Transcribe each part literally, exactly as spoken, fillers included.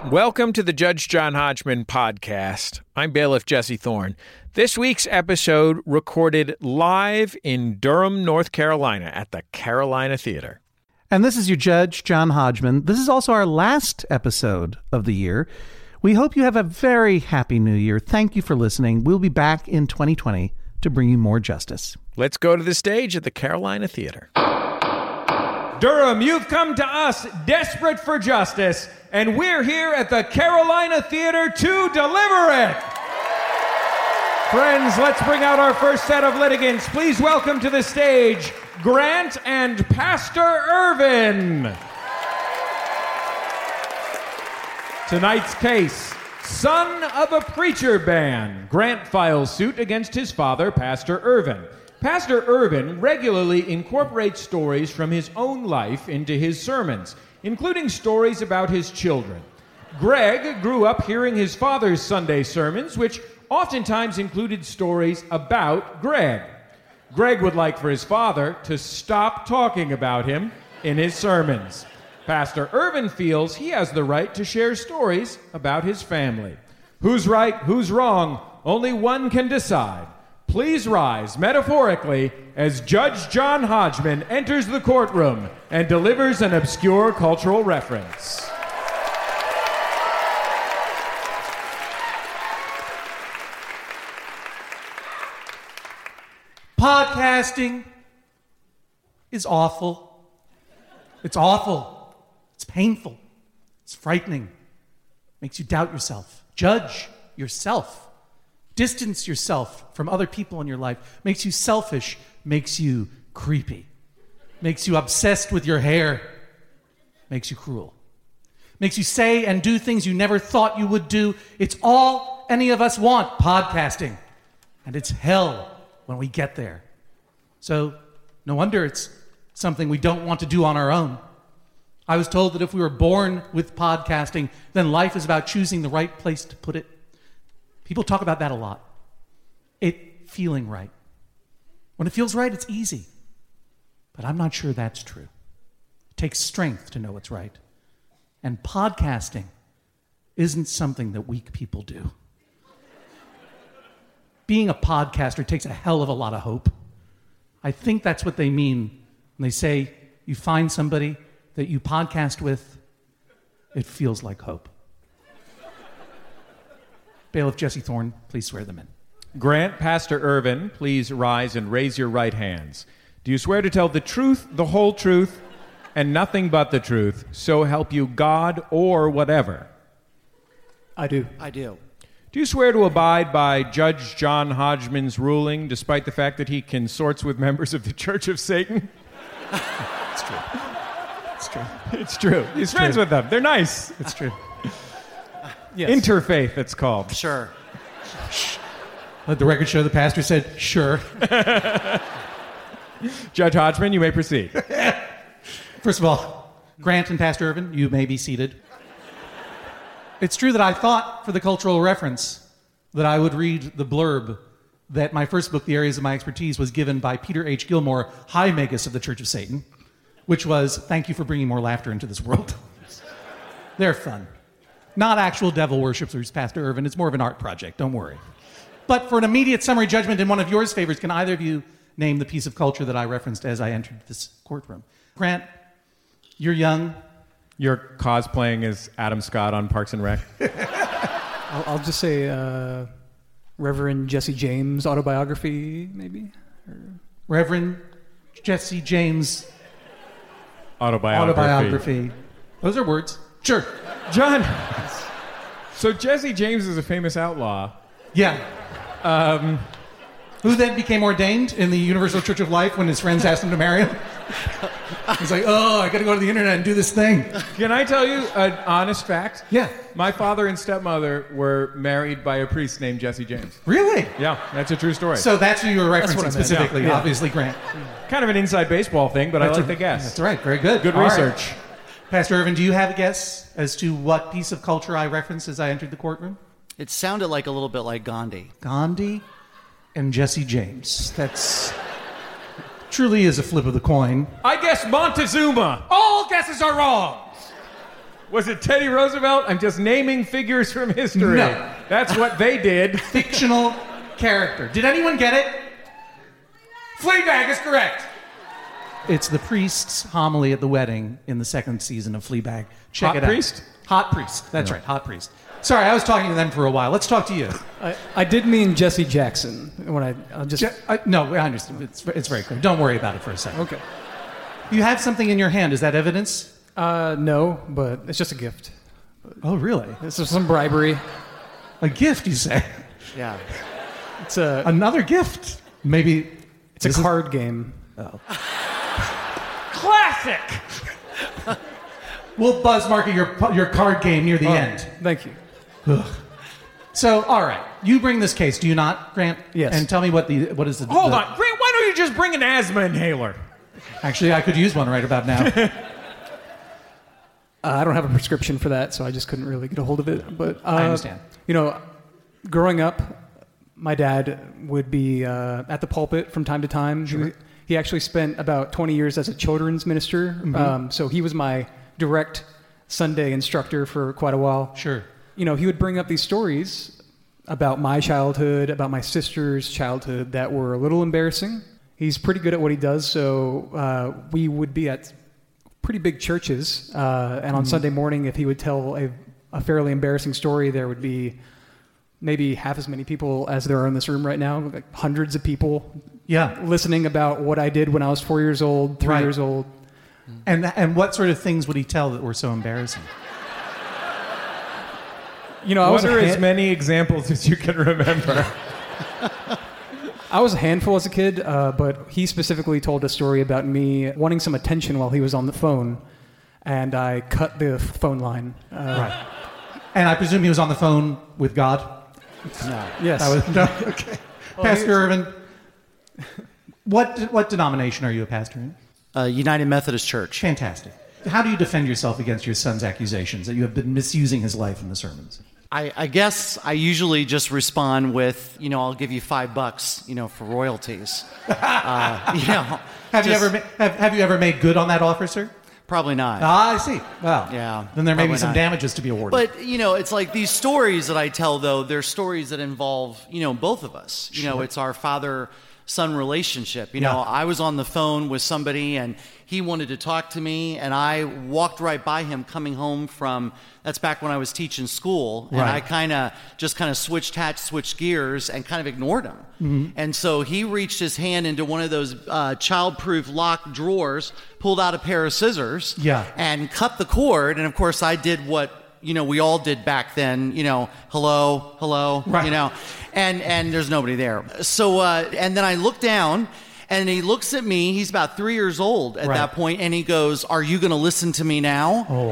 Welcome to the Judge John Hodgman podcast. I'm bailiff Jesse Thorne. This week's episode recorded live in Durham, North Carolina at the Carolina Theater. And this is your Judge John Hodgman. This is also our last episode of the year. We hope you have a very happy new year. Thank you for listening. We'll be back in twenty twenty to bring you more justice. Let's go to the stage at the Carolina Theater. Durham, you've come to us desperate for justice, and we're here at the Carolina Theater to deliver it. Friends, let's bring out our first set of litigants. Please welcome to the stage Grant and Pastor Irvin. Tonight's case, son of a preacher man. Grant files suit against his father, Pastor Irvin. Pastor Irvin regularly incorporates stories from his own life into his sermons, including stories about his children. Greg grew up hearing his father's Sunday sermons, which oftentimes included stories about Greg. Greg would like for his father to stop talking about him in his sermons. Pastor Irvin feels he has the right to share stories about his family. Who's right, who's wrong, only one can decide. Please rise, metaphorically, as Judge John Hodgman enters the courtroom and delivers an obscure cultural reference. Podcasting is awful. It's awful. It's painful. It's frightening. Makes you doubt yourself. Judge yourself. Distance yourself from other people in your life. Makes you selfish. Makes you creepy. Makes you obsessed with your hair. Makes you cruel. Makes you say and do things you never thought you would do. It's all any of us want, podcasting. And it's hell when we get there. So no wonder it's something we don't want to do on our own. I was told that if we were born with podcasting, then life is about choosing the right place to put it. People talk about that a lot. It feeling right. When it feels right, it's easy. But I'm not sure that's true. It takes strength to know what's right. And podcasting isn't something that weak people do. Being a podcaster takes a hell of a lot of hope. I think that's what they mean when they say you find somebody that you podcast with, it feels like hope. Bailiff Jesse Thorne, please swear them in. Grant, Pastor Irvin, please rise and raise your right hands. Do you swear to tell the truth, the whole truth, and nothing but the truth, so help you God or whatever? I do. I do. Do you swear to abide by Judge John Hodgman's ruling, despite the fact that he consorts with members of the Church of Satan? It's true. It's true. It's true. He's It's friends true. with them. They're nice. It's true. Yes. Interfaith, it's called. Sure. Let the record show the pastor said, sure. Judge Hodgman, you may proceed. First of all, Grant and Pastor Irvin, you may be seated. It's true that I thought, for the cultural reference, that I would read the blurb that my first book, The Areas of My Expertise, was given by Peter H. Gilmore, High Magus of the Church of Satan, which was, thank you for bringing more laughter into this world. They're fun. Not actual devil worshippers, Pastor Irvin. It's more of an art project, don't worry. But for an immediate summary judgment in one of yours favors, can either of you name the piece of culture that I referenced as I entered this courtroom? Grant, you're young. You're cosplaying as Adam Scott on Parks and Rec. I'll, I'll just say uh, Reverend Jesse James autobiography, maybe? Or... Reverend Jesse James Autobiography. autobiography. Those are words. Sure. John. So Jesse James is a famous outlaw. Yeah. Um, Who then became ordained in the Universal Church of Life when his friends asked him to marry him? He's like, oh, I got to go to the internet and do this thing. Can I tell you an honest fact? Yeah. My father and stepmother were married by a priest named Jesse James. Really? Yeah, that's a true story. So that's who you were That's what I referencing meant. specifically, Yeah. obviously, Grant. Kind of an inside baseball thing, but That's I like a- the guess. That's right. Very good. Good All right. research. Pastor Irvin, do you have a guess as to what piece of culture I referenced as I entered the courtroom? It sounded like a little bit like Gandhi. Gandhi and Jesse James. That's truly is a flip of the coin. I guess Montezuma. All guesses are wrong. Was it Teddy Roosevelt? I'm just naming figures from history. No. That's what they did. Fictional character. Did anyone get it? Fleabag is correct. It's the priest's homily at the wedding in the second season of Fleabag. Check Hot it out. priest? Hot priest. That's right, hot priest. Sorry, I was talking to them for a while. Let's talk to you. I, I did mean Jesse Jackson when I I'll just Je- I, no, I understand. It's, it's very clear. Don't worry about it for a second. okay. You have something in your hand. Is that evidence? Uh, no, but it's just a gift. Oh, really? This is some bribery. A gift, you say? Yeah. It's a Another gift? Maybe it's a this is- card game. Classic. We'll buzz market your your card game near the Oh, end. Thank you. So, all right, you bring this case, do you not, Grant? Yes. And tell me what the what is the. Hold the- on. Grant, why don't you just bring an asthma inhaler? Actually, I could use one right about now. Uh, I don't have a prescription for that, so I just couldn't really get a hold of it. But uh, I understand. You know, growing up, my dad would be uh, at the pulpit from time to time. He, he actually spent about twenty years as a children's minister, Mm-hmm. um, so he was my direct Sunday instructor for quite a while. Sure. You know, he would bring up these stories about my childhood, about my sister's childhood that were a little embarrassing. He's pretty good at what he does, so uh, we would be at pretty big churches, uh, and on Sunday morning, if he would tell a, a fairly embarrassing story, there would be maybe half as many people as there are in this room right now, like hundreds of people Yeah. listening about what I did when I was four years old, three Right. years old. And and what sort of things would he tell that were so embarrassing? You know, I was, What a are han- as many examples as you can remember? I was a handful as a kid, uh, but he specifically told a story about me wanting some attention while he was on the phone, and I cut the phone line. Uh, Right. And I presume he was on the phone with God? Yes. That was, no? Okay. Pastor Irvin, what, what denomination are you a pastor in? Uh, United Methodist Church. Fantastic. How do you defend yourself against your son's accusations that you have been misusing his life in the sermons? I, I guess I usually just respond with, you know, I'll give you five bucks, you know, for royalties. uh, you know, Have you just- ever ma- have, have you ever made good on that offer, sir? Probably not. Ah, I see. Well, Yeah, Then there may be probably some not. damages to be awarded. But, you know, it's like these stories that I tell, though, they're stories that involve, you know, both of us. You know, it's our father-son relationship. You know, Yeah. I was on the phone with somebody, and he wanted to talk to me, and I walked right by him coming home from, that's back when I was teaching school, and Right. I kind of just kind of switched hats, switched gears, and kind of ignored him. Mm-hmm. And so he reached his hand into one of those uh, child-proof locked drawers, pulled out a pair of scissors, Yeah. and cut the cord. And of course, I did what you know we all did back then. You know, hello, hello. Right. You know, and and there's nobody there. So uh, and then I look down. And he looks at me. He's about three years old at Right. that point, and he goes, "Are you going to listen to me now?" oh,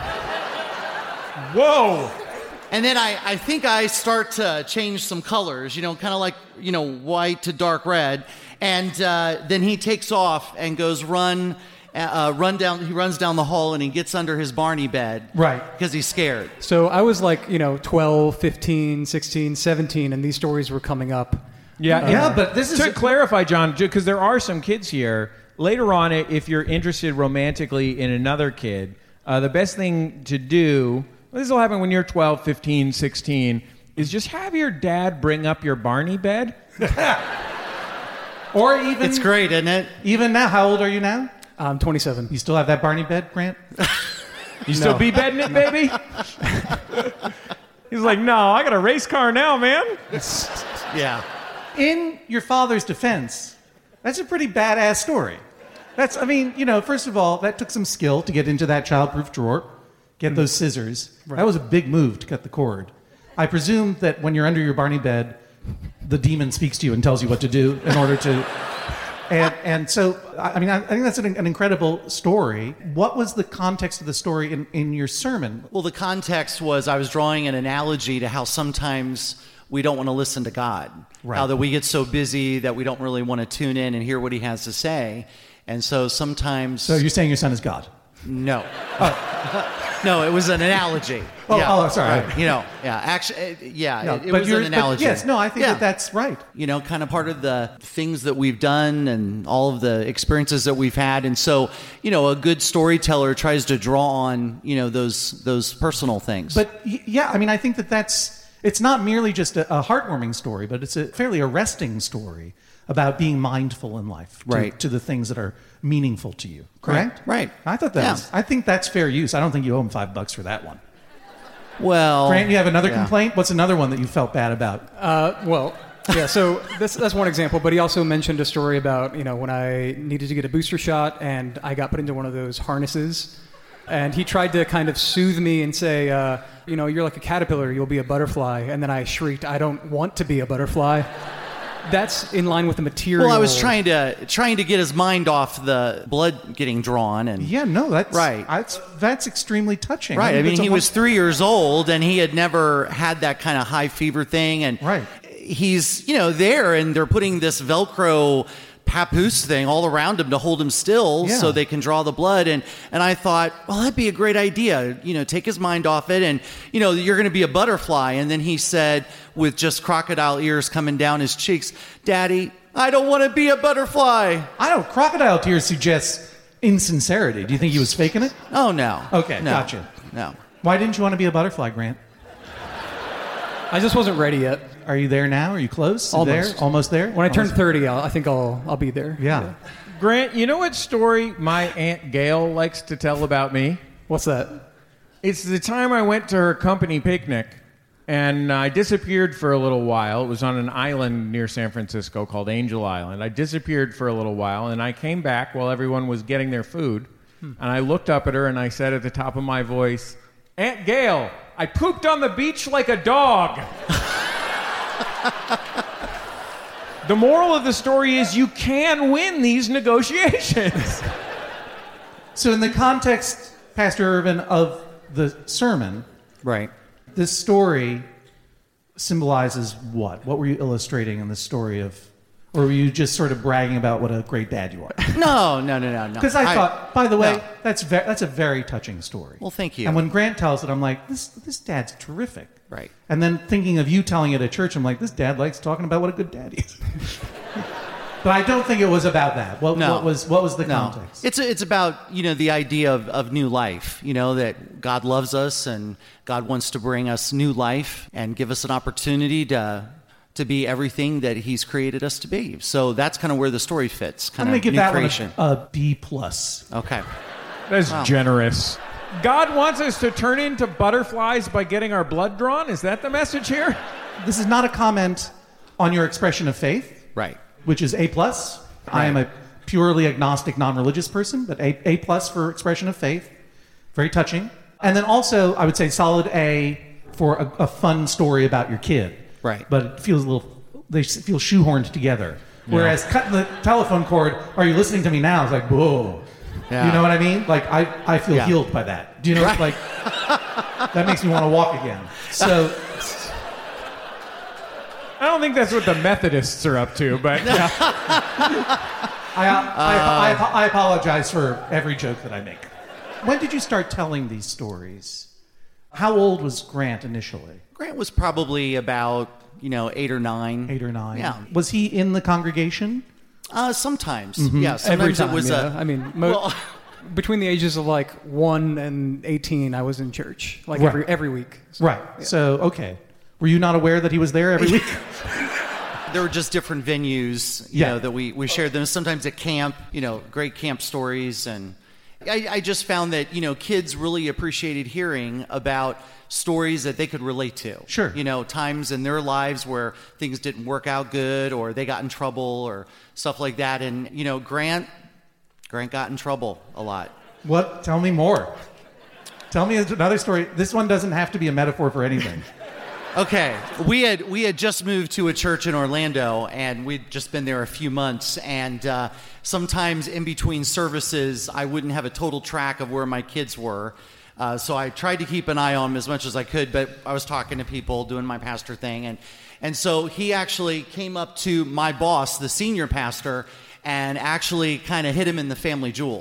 Whoa. And then I, I think I start to change some colors, you know, kind of like, you know, white to dark red. And uh, then he takes off and goes run, uh, run down. He runs down the hall and he gets under his Barney bed, Right. Because he's scared. So I was like, you know, twelve, fifteen, sixteen, seventeen, and these stories were coming up. Yeah, Yeah, and but this is- to clarify, John, because there are some kids here. Later on, if you're interested romantically in another kid, uh, the best thing to do, this will happen when you're twelve, fifteen, sixteen, is just have your dad bring up your Barney bed. or even It's great, isn't it? even now. How old are you now? I'm twenty-seven. You still have that Barney bed, Grant? You still be bedding it, baby? He's like, no, I got a race car now, man. Yeah. In your father's defense, that's a pretty badass story. That's, I mean, you know, first of all, that took some skill to get into that childproof drawer, get those scissors. That was a big move to cut the cord. I presume that when you're under your Barney bed, the demon speaks to you and tells you what to do in order to. And, and so, I I mean, I, I think that's an, an incredible story. What was the context of the story in, in your sermon? Well, the context was I was drawing an analogy to how sometimes we don't want to listen to God. Right. How that we get so busy that we don't really want to tune in and hear what he has to say. And so sometimes... So you're saying your son is God? No. No, it was an analogy. Oh, yeah, oh, sorry. Right. You know, yeah, actually, uh, yeah, No, it, it but was you're- an but analogy. yes, no, I think Yeah. that that's right. You know, kind of part of the things that we've done and all of the experiences that we've had. And so, you know, a good storyteller tries to draw on, you know, those those personal things. But y- yeah, I mean, I think that that's, it's not merely just a, a heartwarming story, but it's a fairly arresting story about being mindful in life to, Right. to the things that are meaningful to you. Correct? Right. I thought that Yeah. was, I think that's fair use. I don't think you owe him five bucks for that one. well, Grant, you have another yeah. complaint? What's another one that you felt bad about? Uh, well, yeah. So this, that's one example. But he also mentioned a story about you know when I needed to get a booster shot and I got put into one of those harnesses, and he tried to kind of soothe me and say, uh, you know, you're like a caterpillar, you'll be a butterfly. And then I shrieked, I don't want to be a butterfly. That's in line with the material. Well, I was trying to trying to get his mind off the blood getting drawn, and Yeah, no, that's Right. That's, that's extremely touching. right. I mean, that's a he whole- was three years old, and he had never had that kind of high fever thing, and Right. he's you know there, and they're putting this Velcro papoose thing all around him to hold him still Yeah. so they can draw the blood, and and I thought, well, that'd be a great idea, you know, take his mind off it, and you know, you're going to be a butterfly. And then he said, with just crocodile ears coming down his cheeks, Daddy, I don't want to be a butterfly. I don't, crocodile tears suggests insincerity. Do you think he was faking it? Oh no. Okay, no. gotcha. No. Why didn't you want to be a butterfly, Grant? I just wasn't ready yet. Are you there now? Are you close? Almost. There? Almost there? When I turn Almost- thirty, I'll, I think I'll I'll be there. Yeah. Grant, you know what story my Aunt Gail likes to tell about me? What's that? It's the time I went to her company picnic, and I disappeared for a little while. It was on an island near San Francisco called Angel Island. I disappeared for a little while, and I came back while everyone was getting their food. And I looked up at her, and I said at the top of my voice, Aunt Gail, I pooped on the beach like a dog. The moral of the story is you can win these negotiations. So, in the context, Pastor Irvin, of the sermon, Right. this story symbolizes what? What were you illustrating in the story of, or were you just sort of bragging about what a great dad you are? No, no, no, no, no. Because I, thought, by the way, no. that's ve- that's a very touching story. Well, thank you. And when Grant tells it, I'm like, this this dad's terrific. Right. And then thinking of you telling it at church, I'm like, this dad likes talking about what a good dad he is. But I don't think it was about that. What, No. what was what was the No. context? It's it's about, you know, the idea of, of new life, you know, that God loves us and God wants to bring us new life and give us an opportunity to to be everything that he's created us to be. So that's kind of where the story fits. I'm Kind going of to give new that creation. one a, a B plus. Okay. That's Wow. generous. God wants us to turn into butterflies by getting our blood drawn? Is that the message here? This is not a comment on your expression of faith, Right. which is A plus. I am a purely agnostic, non-religious person, but A A plus for expression of faith, very touching. And then also, I would say solid A for a, a fun story about your kid. Right. But it feels a little, they s- feel shoehorned together. Whereas cutting the telephone cord, are you listening to me now? It's like, whoa. Yeah. You know what I mean? Like, I, I feel Yeah. healed by that. Do you know? Like, that makes me want to walk again. So, I don't think that's what the Methodists are up to, but I, I, I, I, I apologize for every joke that I make. When did you start telling these stories? How old was Grant initially? Grant was probably about, you know, eight or nine. Eight or nine? Yeah. Was he in the congregation? Uh, sometimes. Mm-hmm. Yeah. Sometimes Every time. it was yeah. a. I mean, mo- well, between the ages of like one and eighteen, I was in church like Right. every every week. So, Right. So, okay. Were you not aware that he was there every week? there were just different venues, you Yeah. know, that we, we shared them. Sometimes at camp, you know, great camp stories. And I, I just found that, you know, kids really appreciated hearing about stories that they could relate to. Sure. You know, times in their lives where things didn't work out good or they got in trouble or stuff like that. And, you know, Grant, Grant got in trouble a lot. What? Tell me more. Tell me another story. This one doesn't have to be a metaphor for anything. Okay, we had we had just moved to a church in Orlando, and we'd just been there a few months. And uh, sometimes in between services, I wouldn't have a total track of where my kids were. Uh, so I tried to keep an eye on them as much as I could. But I was talking to people, doing my pastor thing, and and so he actually came up to my boss, the senior pastor, and actually kind of hit him in the family jewels.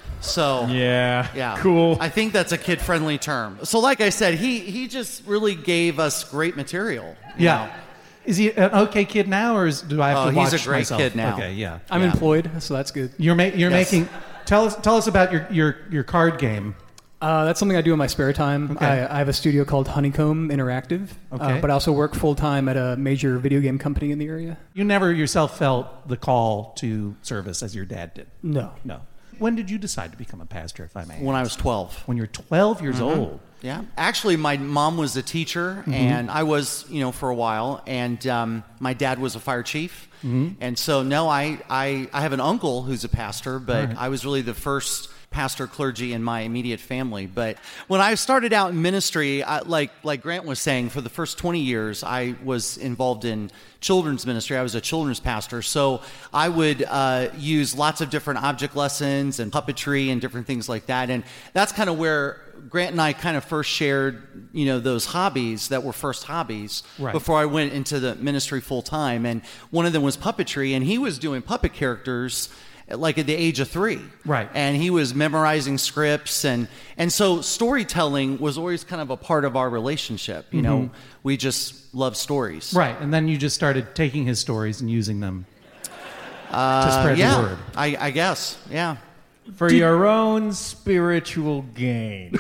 So Yeah. yeah, Cool. I think that's a kid-friendly term. So, like I said, he he just really gave us great material. you Yeah. know. Is he an okay kid now, or is, do I have Oh, to watch he's a great myself? kid now. Okay, yeah. I'm Yeah. employed, so that's good. You're ma- you're Yes. making. Tell us tell us about your your, your card game. Uh, that's something I do in my spare time. Okay. I, I have a studio called Honeycomb Interactive, Okay. uh, but I also work full time at a major video game company in the area. You never yourself felt the call to service as your dad did. No. No. When did you decide to become a pastor, if I may? When I was twelve. When you're twelve years old. Yeah. Actually, my mom was a teacher, and I was, you know, for a while. And um, my dad was a fire chief. And so, no, I, I, I have an uncle who's a pastor, but Right. I was really the first pastor clergy in my immediate family. But when I started out in ministry, I, like like Grant was saying, for the first twenty years, I was involved in children's ministry. I was a children's pastor. So I would uh, use lots of different object lessons and puppetry and different things like that. And that's kind of where Grant and I kind of first shared, you know, those hobbies that were first hobbies Right. before I went into the ministry full time. And one of them was puppetry, and he was doing puppet characters like at the age of three. Right. And he was memorizing scripts. And, and so storytelling was always kind of a part of our relationship. You know, we just love stories. Right. And then you just started taking his stories and using them to Uh, spread yeah, the word. I, I guess. Yeah. For your own spiritual gain.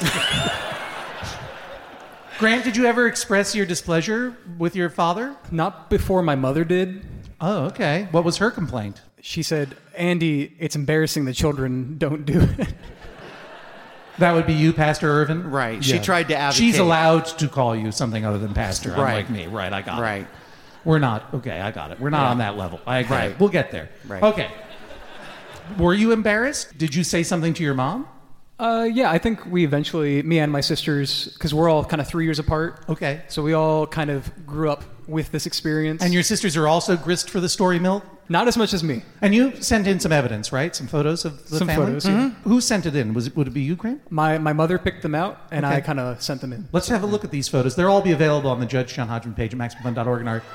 Grant, did you ever express your displeasure with your father? Not before my mother did. Oh, okay. What was her complaint? She said, Andy, it's embarrassing the children don't do it. That would be you, Pastor Irvin? Right. She tried to advocate. She's allowed to call you something other than pastor, Right. unlike me. Right, I got it. Right. We're not, okay, I got it. We're not Yeah. on that level. I agree. Right. We'll get there. Right. Okay. Were you embarrassed? Did you say something to your mom? Uh, yeah, I think we eventually, me and my sisters, because we're all kind of three years apart. Okay. So we all kind of grew up with this experience. And your sisters are also grist for the story mill? Not as much as me. And you sent in some evidence, right? Some photos of the Some family? photos, yeah. Who sent it in? Was it, would it be you, Grant? My, my mother picked them out, and Okay. I kind of sent them in. Let's have a look at these photos. They'll all be available on the Judge John Hodgman page at maximum fun dot org. And our...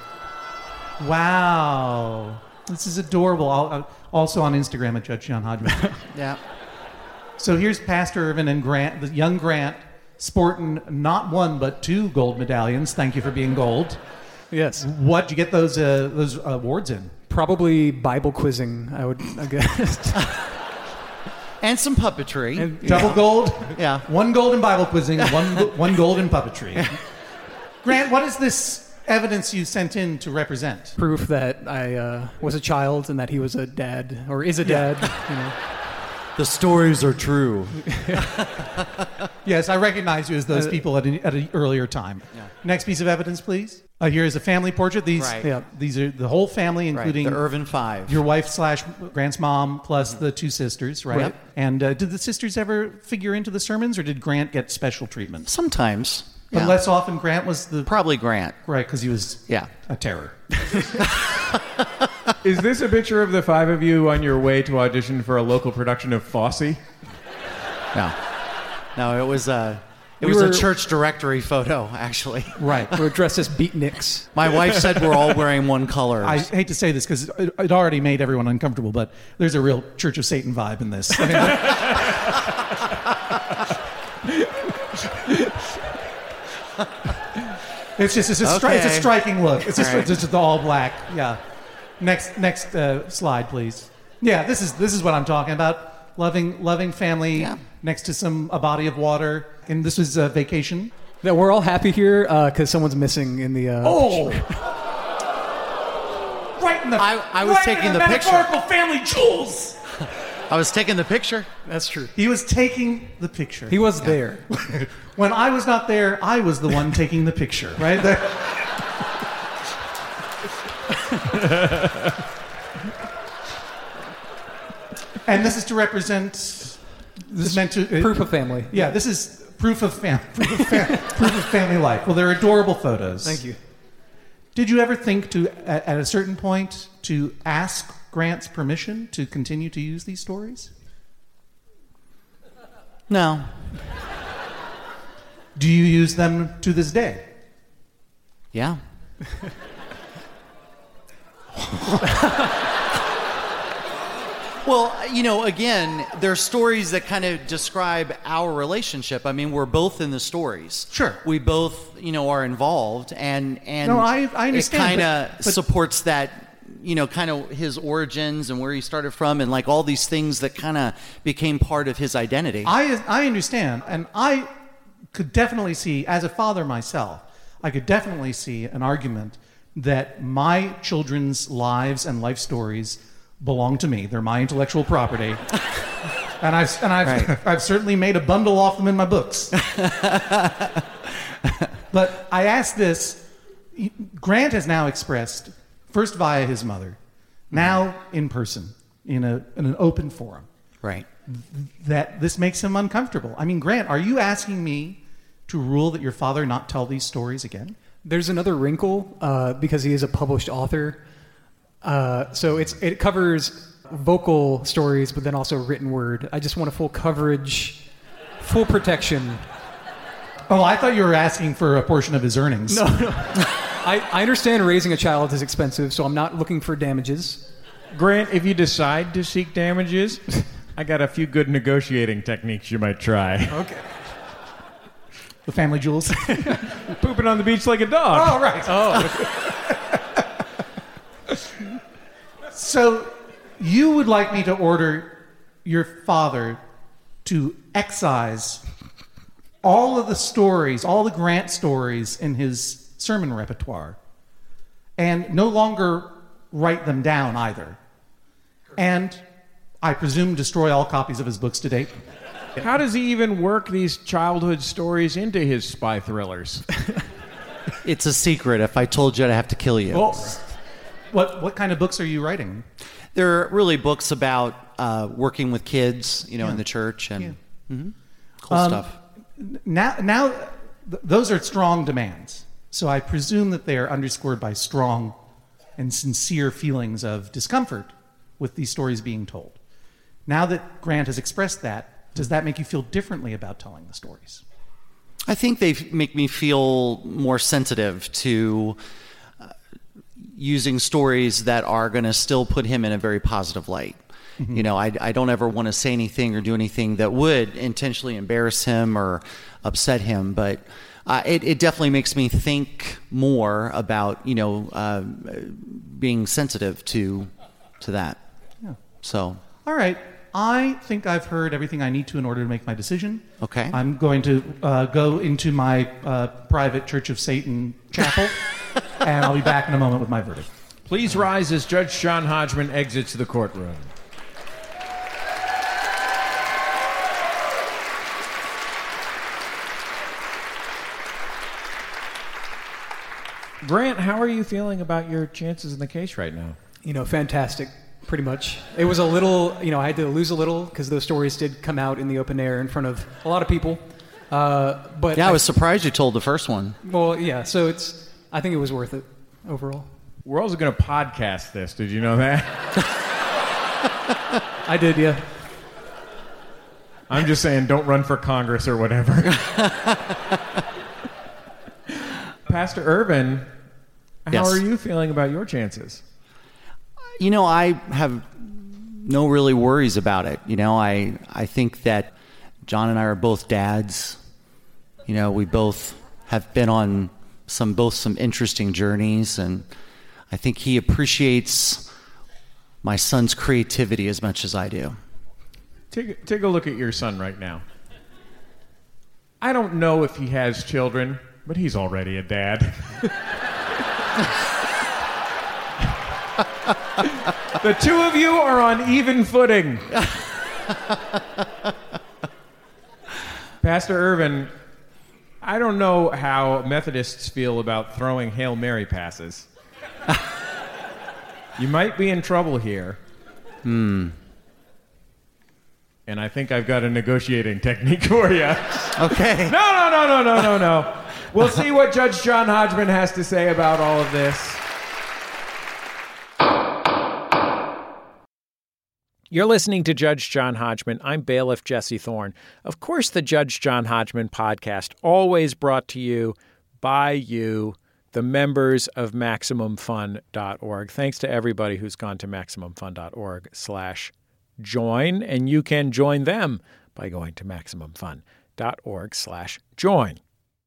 Wow. This is adorable. Al- uh, Also on Instagram at Judge John Hodgman. Yeah. So here's Pastor Irvin and Grant, the young Grant, sporting not one but two gold medallions. Thank you for being gold. Yes. What'd you get those uh, those awards in? Probably Bible quizzing, I would I guess. And some puppetry. And- Double gold? Yeah. One gold in Bible quizzing, one, one gold in puppetry. Grant, what is this evidence you sent in to represent? Proof that I uh, was a child and that he was a dad, or is a dad. You know. The stories are true. Yes, I recognize you as those Uh, people at, a, at an earlier time. Yeah. Next piece of evidence, please. Uh, here is a family portrait. These, Right. Yeah. these are the whole family, Right. including The Irvin Five. your wife slash Grant's mom plus the two sisters, right? Right. And uh, did the sisters ever figure into the sermons, or did Grant get special treatment? Sometimes. But Yeah. less often, Grant was the Probably Grant. right because he was Yeah. a terror. Is this a picture of the five of you on your way to audition for a local production of Fosse? No. No, it was a it We was were- a church directory photo, actually. Right. We were dressed as beatniks. My wife said we're all wearing one color. I hate to say this because it, it already made everyone uncomfortable, but there's a real Church of Satan vibe in this. I mean, it's just it's a, stri- it's a Okay. striking look. It's just, All right. it's just all black. Yeah. Next next uh, slide, please. Yeah, this is this is what I'm talking about. Loving loving family Yeah. next to some a body of water, and this was a vacation. That we're all happy here because someone's missing in the. Uh, Oh. Right in the I- I was right taking in the picture. metaphorical family jewels. I was taking the picture. That's true. He was taking the picture. He was there. When I was not there, I was the one taking the picture, right? There. And this is to represent. This is meant to. uh, Proof of family. Yeah, this is proof of fam- proof of, fam- proof of family life. Well, they're adorable photos. Thank you. Did you ever think to, at, at a certain point, to ask Grant's permission to continue to use these stories? No. Do you use them to this day? Yeah. Well, you know, again, there's stories that kind of describe our relationship. I mean, we're both in the stories. Sure. We both, you know, are involved, and and No, I- I understand, it kind but- of but- supports that, you know, kind of his origins and where he started from, and like all these things that kind of became part of his identity. I I understand, and I could definitely see, as a father myself, I could definitely see an argument that my children's lives and life stories belong to me. They're my intellectual property. And I've, and I've, Right. I've certainly made a bundle off them in my books. But I ask this, Grant has now expressed, first via his mother, now in person, in, a, in an open forum, Right. that this makes him uncomfortable. I mean, Grant, are you asking me to rule that your father not tell these stories again? There's another wrinkle uh, because he is a published author. Uh, so it's it covers vocal stories, but then also written word. I just want a full coverage, full protection. Oh, I thought you were asking for a portion of his earnings. No, no. I, I understand raising a child is expensive, so I'm not looking for damages. Grant, if you decide to seek damages, I got a few good negotiating techniques you might try. Okay. The family jewels. Pooping on the beach like a dog. Oh, right. Oh. So you would like me to order your father to excise all of the stories, all the Grant stories in his sermon repertoire, and no longer write them down either. And I presume destroy all copies of his books to date. How does he even work these childhood stories into his spy thrillers? It's a secret. If I told you, I'd have to kill you. Well, what what kind of books are you writing? They're really books about uh, working with kids, you know, Yeah. in the church and Yeah. Mhm. cool Um, stuff. Now, now, th- those are strong demands. So I presume that they are underscored by strong and sincere feelings of discomfort with these stories being told. Now that Grant has expressed that, does that make you feel differently about telling the stories? I think they f- make me feel more sensitive to uh, using stories that are going to still put him in a very positive light. Mm-hmm. You know, I, I don't ever want to say anything or do anything that would intentionally embarrass him or upset him, but uh, it, it definitely makes me think more about, you know, uh, being sensitive to to that. Yeah. So, All right. I think I've heard everything I need to in order to make my decision. Okay. I'm going to uh, go into my uh, private Church of Satan chapel, and I'll be back in a moment with my verdict. Please rise as Judge John Hodgman exits the courtroom. Grant, how are you feeling about your chances in the case right now? You know, fantastic, pretty much. It was a little, you know, I had to lose a little because those stories did come out in the open air in front of a lot of people. Uh, but yeah, I was surprised you told the first one. Well, yeah, so it's, I think it was worth it overall. We're also going to podcast this. Did you know that? I did, yeah. I'm just saying, don't run for Congress or whatever. Pastor Irvin, how Yes. are you feeling about your chances? You know, I have no really worries about it. You know, I I think that John and I are both dads. You know, we both have been on some both some interesting journeys, and I think he appreciates my son's creativity as much as I do. Take, take a look at your son right now. I don't know if he has children, but he's already a dad. The two of you are on even footing. Pastor Irvin, I don't know how Methodists feel about throwing Hail Mary passes. You might be in trouble here. Hmm. And I think I've got a negotiating technique for you. Okay. No, no, no, no, no, no, no. We'll see what Judge John Hodgman has to say about all of this. You're listening to Judge John Hodgman. I'm bailiff Jesse Thorne. Of course, the Judge John Hodgman podcast, always brought to you by you, the members of Maximum Fun dot org. Thanks to everybody who's gone to Maximum Fun dot org slash join, and you can join them by going to MaximumFun.org slash join.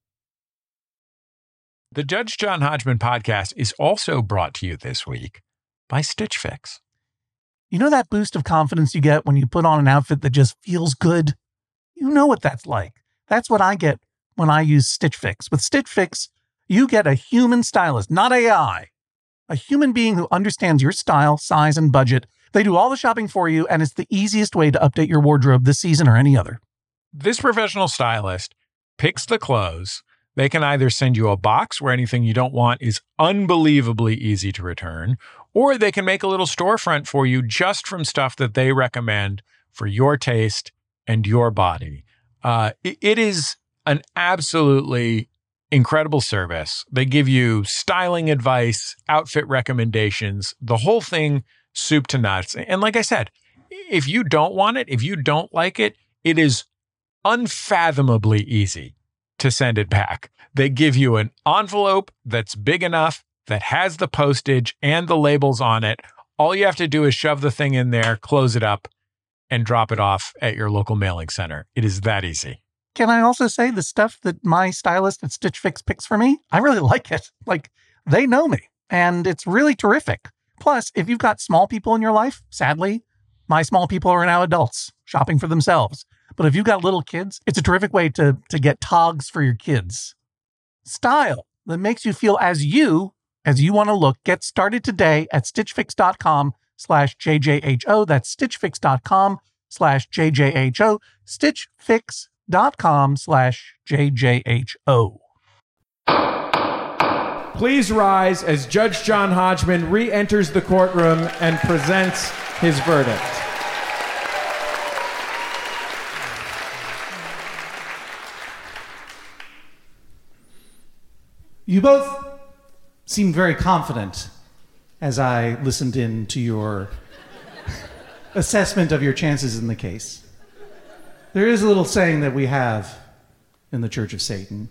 The Judge John Hodgman podcast is also brought to you this week by Stitch Fix. You know that boost of confidence you get when you put on an outfit that just feels good? You know what that's like. That's what I get when I use Stitch Fix. With Stitch Fix, you get a human stylist, not A I. A human being who understands your style, size, and budget. They do all the shopping for you, and it's the easiest way to update your wardrobe this season or any other. This professional stylist picks the clothes. They can either send you a box where anything you don't want is unbelievably easy to return, or they can make a little storefront for you just from stuff that they recommend for your taste and your body. Uh, it, it is an absolutely incredible service. They give you styling advice, outfit recommendations, the whole thing, soup to nuts. And like I said, if you don't want it, if you don't like it, it is unfathomably easy to send it back. They give you an envelope that's big enough, that has the postage and the labels on it. All you have to do is shove the thing in there, close it up, and drop it off at your local mailing center. It is that easy. Can I also say the stuff that my stylist at Stitch Fix picks for me? I really like it. Like, they know me, and it's really terrific. Plus, if you've got small people in your life, sadly, my small people are now adults shopping for themselves. But if you've got little kids, it's a terrific way to, to get togs for your kids. Style that makes you feel as you, as you want to look. Get started today at stitchfix.com slash JJHO. That's stitchfix.com slash JJHO. Stitchfix.com slash JJHO. Please rise as Judge John Hodgman re-enters the courtroom and presents his verdict. You both seemed very confident as I listened in to your assessment of your chances in the case. There is a little saying that we have in the Church of Satan.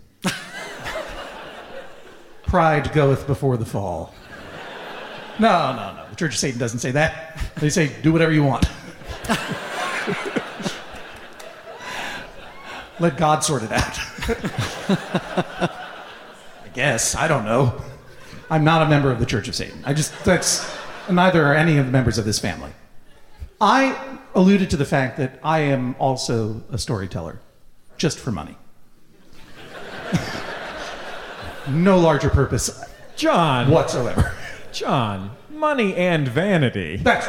Pride goeth before the fall. No, no, no. The Church of Satan doesn't say that. They say, do whatever you want. Let God sort it out. I guess. I don't know. I'm not a member of the Church of Satan. I just, that's, neither are any of the members of this family. I alluded to the fact that I am also a storyteller, just for money. No larger purpose John. whatsoever. John, money and vanity. That's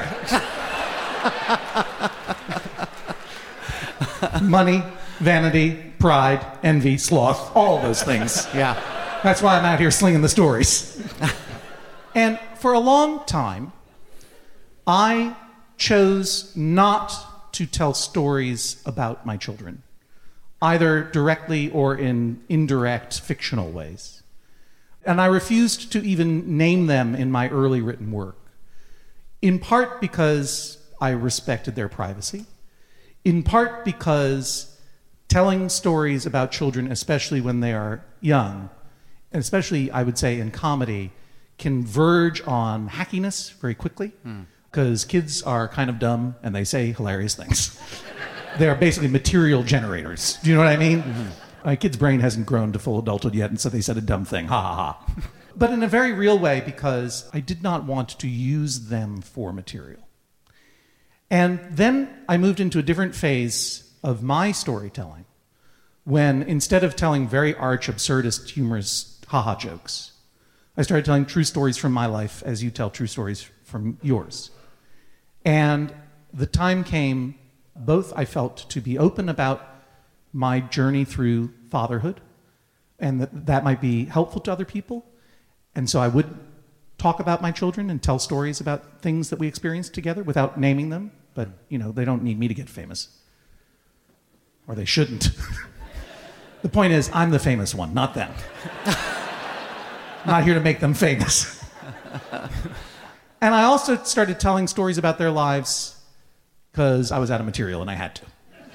right. Money, vanity, pride, envy, sloth, all of those things. Yeah. That's why I'm out here slinging the stories. And for a long time, I chose not to tell stories about my children, either directly or in indirect fictional ways. And I refused to even name them in my early written work, in part because I respected their privacy, in part because telling stories about children, especially when they are young, and especially, I would say, in comedy, can verge on hackiness very quickly, because mm. kids are kind of dumb and they say hilarious things. They are basically material generators. Do you know what I mean? Mm-hmm. My kid's brain hasn't grown to full adulthood yet, and so they said a dumb thing. Ha ha ha. But in a very real way, because I did not want to use them for material. And then I moved into a different phase of my storytelling, when instead of telling very arch, absurdist, humorous ha-ha jokes, I started telling true stories from my life as you tell true stories from yours. And the time came, both I felt, to be open about my journey through fatherhood, and that that might be helpful to other people. And so I would talk about my children and tell stories about things that we experienced together without naming them, but, you know, they don't need me to get famous. Or they shouldn't. The point is, I'm the famous one, not them. I'm not here to make them famous. And I also started telling stories about their lives because I was out of material and I had to.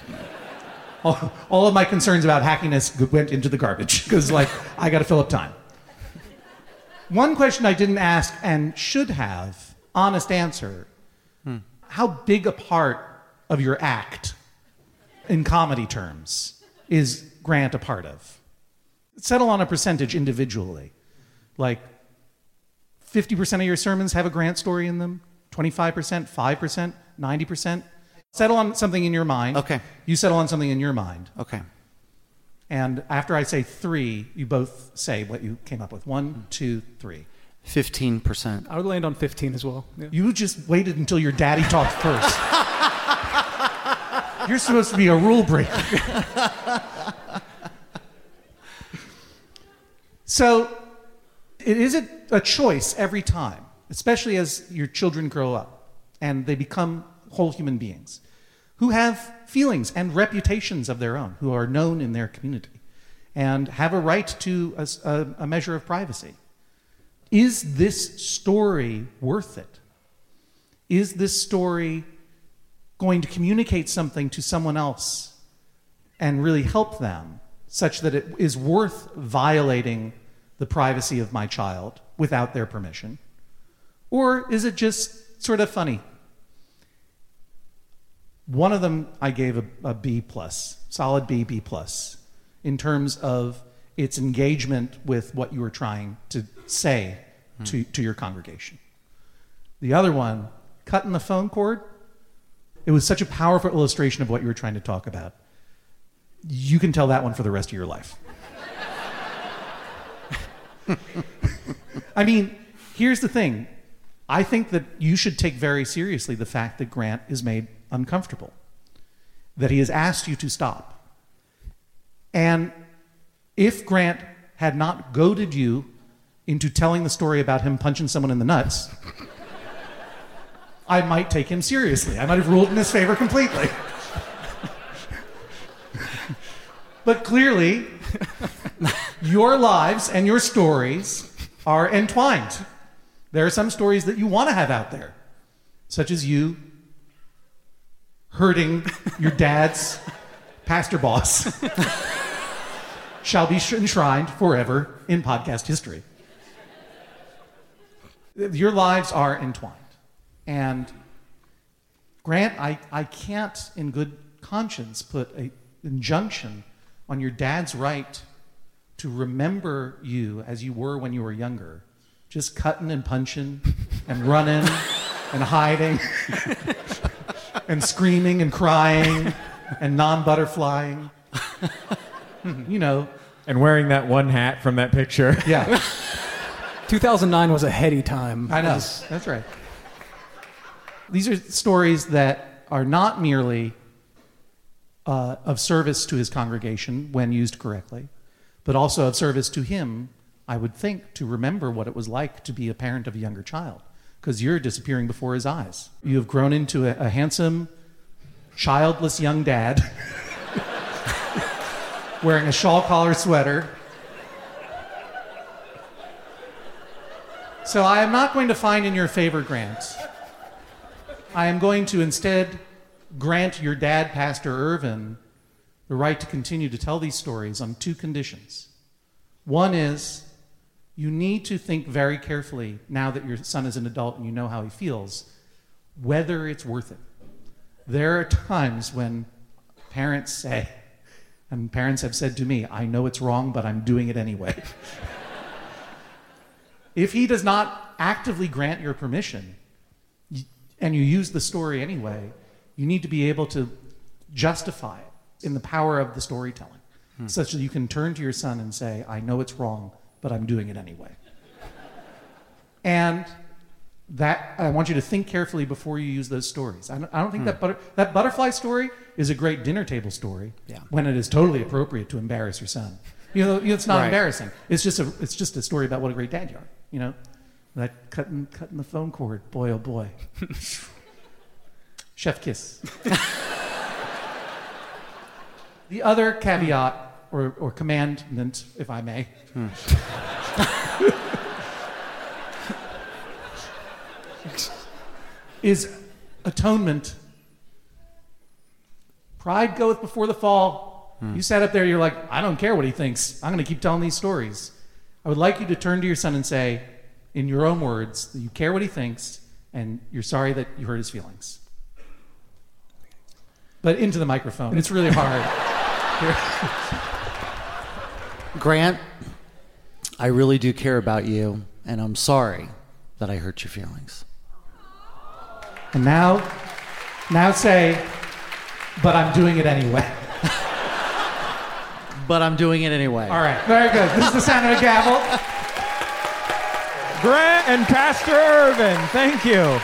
All, all of my concerns about hackiness went into the garbage because, like, I got to fill up time. One question I didn't ask and should have, honest answer, hmm. how big a part of your act, in comedy terms, is Grant a part of? Settle on a percentage individually. Like, fifty percent of your sermons have a Grant story in them, twenty-five percent, five percent, ninety percent. Settle on something in your mind. Okay. You settle on something in your mind. Okay. And after I say three, you both say what you came up with. One, two, three. fifteen percent. I would land on fifteen as well. Yeah. You just waited until your daddy talked first. You're supposed to be a rule breaker. So it isn't a choice every time, especially as your children grow up and they become whole human beings who have feelings and reputations of their own, who are known in their community and have a right to a, a, a measure of privacy. Is this story worth it? Is this story going to communicate something to someone else and really help them such that it is worth violating the privacy of my child without their permission? Or is it just sort of funny? One of them I gave a, a B plus, solid B, B plus, in terms of its engagement with what you were trying to say hmm. to, to your congregation. The other one, cutting the phone cord, it was such a powerful illustration of what you were trying to talk about. You can tell that one for the rest of your life. I mean, here's the thing. I think that you should take very seriously the fact that Grant is made uncomfortable, that he has asked you to stop. And if Grant had not goaded you into telling the story about him punching someone in the nuts, I might take him seriously. I might have ruled in his favor completely. But clearly, your lives and your stories are entwined. There are some stories that you want to have out there, such as you hurting your dad's pastor boss, shall be enshrined forever in podcast history. Your lives are entwined. And Grant, I, I can't in good conscience put an injunction on your dad's right to remember you as you were when you were younger, just cutting and punching and running and hiding and screaming and crying and non-butterflying. You know. And wearing that one hat from that picture. Yeah. two thousand nine was a heady time. I know. Was... That's right. These are stories that are not merely uh, of service to his congregation when used correctly, but also of service to him, I would think, to remember what it was like to be a parent of a younger child, because you're disappearing before his eyes. You have grown into a, a handsome, childless young dad wearing a shawl collar sweater. So I am not going to find in your favor, Grant. I am going to instead grant your dad, Pastor Irvin, the right to continue to tell these stories on two conditions. One is you need to think very carefully, now that your son is an adult and you know how he feels, whether it's worth it. There are times when parents say, and parents have said to me, I know it's wrong, but I'm doing it anyway. If he does not actively grant your permission, and you use the story anyway, you need to be able to justify it in the power of the storytelling, hmm. such that you can turn to your son and say, I know it's wrong, but I'm doing it anyway. And that, I want you to think carefully before you use those stories. I don't, I don't think hmm. that, butter, that butterfly story is a great dinner table story yeah. when it is totally appropriate to embarrass your son. You know, it's not right. embarrassing. It's just a, it's just a story about what a great dad you are, you know? That cutting, cutting the phone cord, boy, oh boy. Chef kiss. The other caveat, or, or commandment, if I may, hmm. is atonement. Pride goeth before the fall. Hmm. You sat up there, you're like, I don't care what he thinks. I'm going to keep telling these stories. I would like you to turn to your son and say, in your own words, that you care what he thinks and you're sorry that you hurt his feelings. but into the microphone. It's really hard. Grant, I really do care about you, and I'm sorry that I hurt your feelings. And now, now say, but I'm doing it anyway. But I'm doing it anyway. All right, very good. This is the sound of a gavel. Grant and Pastor Irvin, thank you.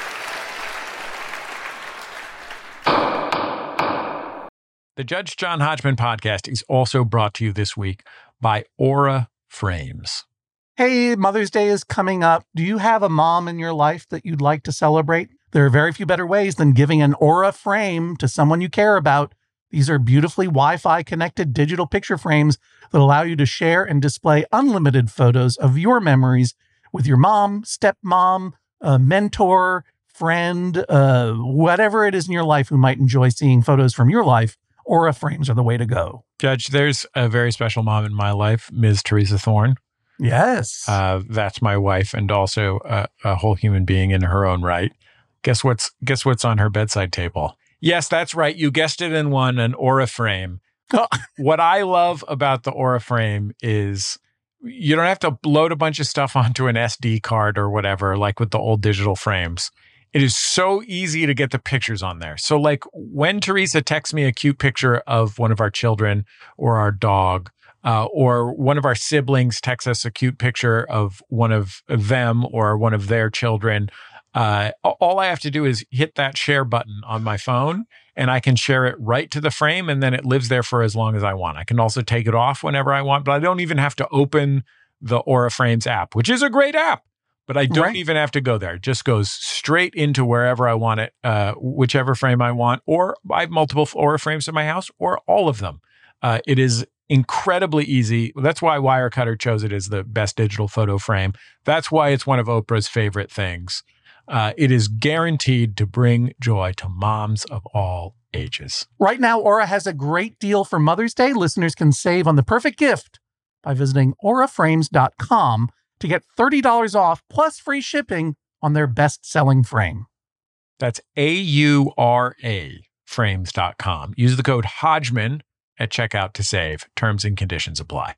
The Judge John Hodgman podcast is also brought to you this week by Aura Frames. Hey, Mother's Day is coming up. Do you have a mom in your life that you'd like to celebrate? There are very few better ways than giving an Aura frame to someone you care about. These are beautifully Wi-Fi connected digital picture frames that allow you to share and display unlimited photos of your memories with your mom, stepmom, a mentor, friend, uh, whatever it is in your life who might enjoy seeing photos from your life. Aura frames are the way to go. Judge, there's a very special mom in my life, Miz Teresa Thorne. Yes. Uh, that's my wife and also a, a whole human being in her own right. Guess what's guess what's on her bedside table? Yes, that's right. You guessed it in one, an Aura frame. What I love about the Aura frame is you don't have to load a bunch of stuff onto an S D card or whatever, like with the old digital frames. It is so easy to get the pictures on there. So like when Teresa texts me a cute picture of one of our children or our dog, uh, or one of our siblings texts us a cute picture of one of them or one of their children, uh, all I have to do is hit that share button on my phone and I can share it right to the frame and then it lives there for as long as I want. I can also take it off whenever I want, but I don't even have to open the Aura Frames app, which is a great app. But I don't right. even have to go there. It just goes straight into wherever I want it, uh, whichever frame I want, or I have multiple Aura frames in my house, or all of them. Uh, it is incredibly easy. That's why Wirecutter chose it as the best digital photo frame. That's why it's one of Oprah's favorite things. Uh, it is guaranteed to bring joy to moms of all ages. Right now, Aura has a great deal for Mother's Day. Listeners can save on the perfect gift by visiting aura frames dot com. to get thirty dollars off plus free shipping on their best-selling frame. That's A U R A frames dot com. Use the code Hodgman at checkout to save. Terms and conditions apply.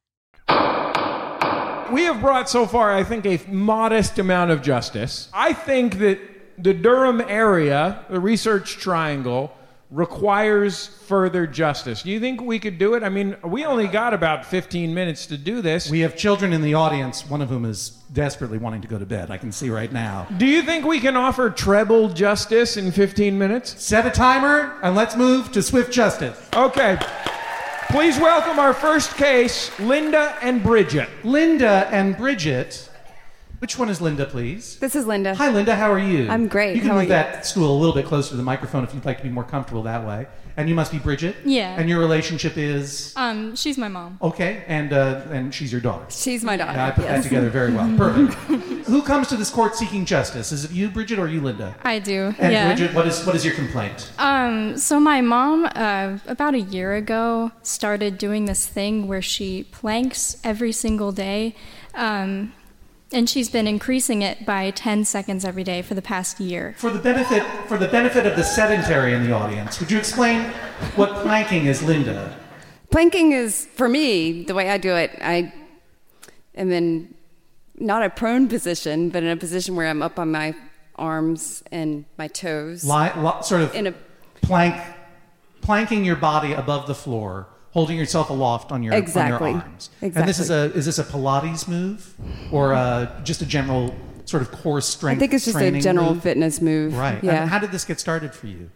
We have brought so far, I think, a modest amount of justice. I think that the Durham area, the Research Triangle, requires further justice. Do you think we could do it? I mean, we only got about fifteen minutes to do this. We have children in the audience, one of whom is desperately wanting to go to bed. I can see right now. Do you think we can offer treble justice in fifteen minutes? Set a timer and let's move to swift justice. Okay. Please welcome our first case, Linda and Bridget. Linda and Bridget. Which one is Linda, please? This is Linda. Hi, Linda. How are you? I'm great. You can How move are you? that stool a little bit closer to the microphone if you'd like to be more comfortable that way. And you must be Bridget? Yeah. And your relationship is? Um, she's my mom. Okay. And uh, and she's your daughter? She's my daughter. Yeah, I put yes. that together very well. Perfect. Who comes to this court seeking justice? Is it you, Bridget, or you, Linda? I do. And yeah. Bridget, what is what is your complaint? Um, so my mom, uh, about a year ago, started doing this thing where she planks every single day. Um, And she's been increasing it by ten seconds every day for the past year. For the benefit for the benefit of the sedentary in the audience, would you explain what planking is, Linda? Planking is, for me, the way I do it, I am in not a prone position, but in a position where I'm up on my arms and my toes. Li- li- sort of in a plank, planking your body above the floor, holding yourself aloft on your, exactly. on your arms. Exactly. And this is a is this a Pilates move or uh, just a general sort of core strength? I think it's just a general move? fitness move. Right. Yeah. And how did this get started for you?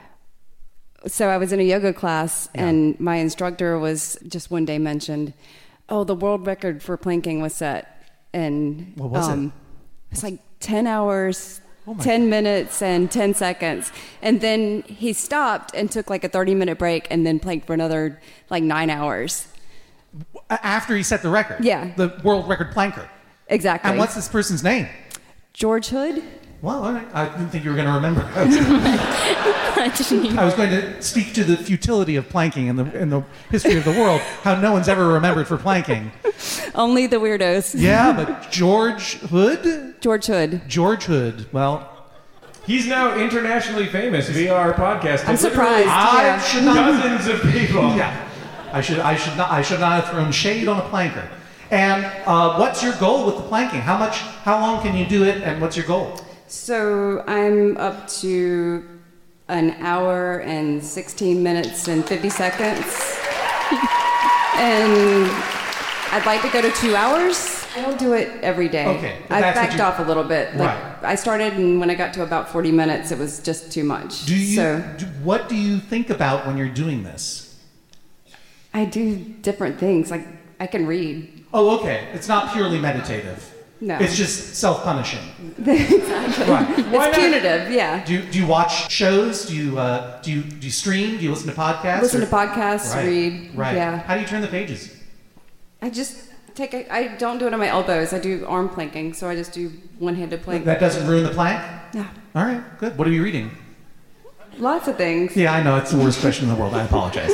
So I was in a yoga class, Yeah. and my instructor was just one day mentioned, "Oh, the world record for planking was set." And What was um, it? It's like ten hours. Oh my ten minutes and ten seconds. And then he stopped and took like a thirty minute break and then planked for another like nine hours. After he set the record? Yeah. The world record planker. Exactly. And what's this person's name? George Hood? Well, all right. I didn't think you were going to remember. I didn't. I was going to speak to the futility of planking in the in the history of the world, how no one's ever remembered for planking. Only the weirdos. Yeah, but George Hood? George Hood. George Hood. Well, He's now internationally famous via our podcast. I'm surprised. I Yeah. should not. Dozens of people. Yeah, I should. I should not. I should not have thrown shade on a planker. And uh, what's your goal with the planking? How much? How long can you do it? And what's your goal? So I'm up to an hour and sixteen minutes and fifty seconds. And I'd like to go to two hours. I don't do it every day. Okay, but I that's what backed you- off a little bit. Like, Right. I started, and when I got to about forty minutes, it was just too much. Do you? So do, what do you think about when you're doing this? I do different things. Like I can read. Oh, okay. It's not purely meditative. No. It's just self-punishing. Exactly. Right. Why It's not? punitive. Yeah. Do you, do you watch shows? Do you uh, do you do you stream? Do you listen to podcasts? Listen or- to podcasts. Right. Read. Right. Yeah. How do you turn the pages? I just take a, I don't do it on my elbows. I do arm planking, so I just do one-handed plank. That doesn't ruin the plank? No. All right, good. What are you reading? Lots of things. Yeah, I know. It's the worst question in the world. I apologize.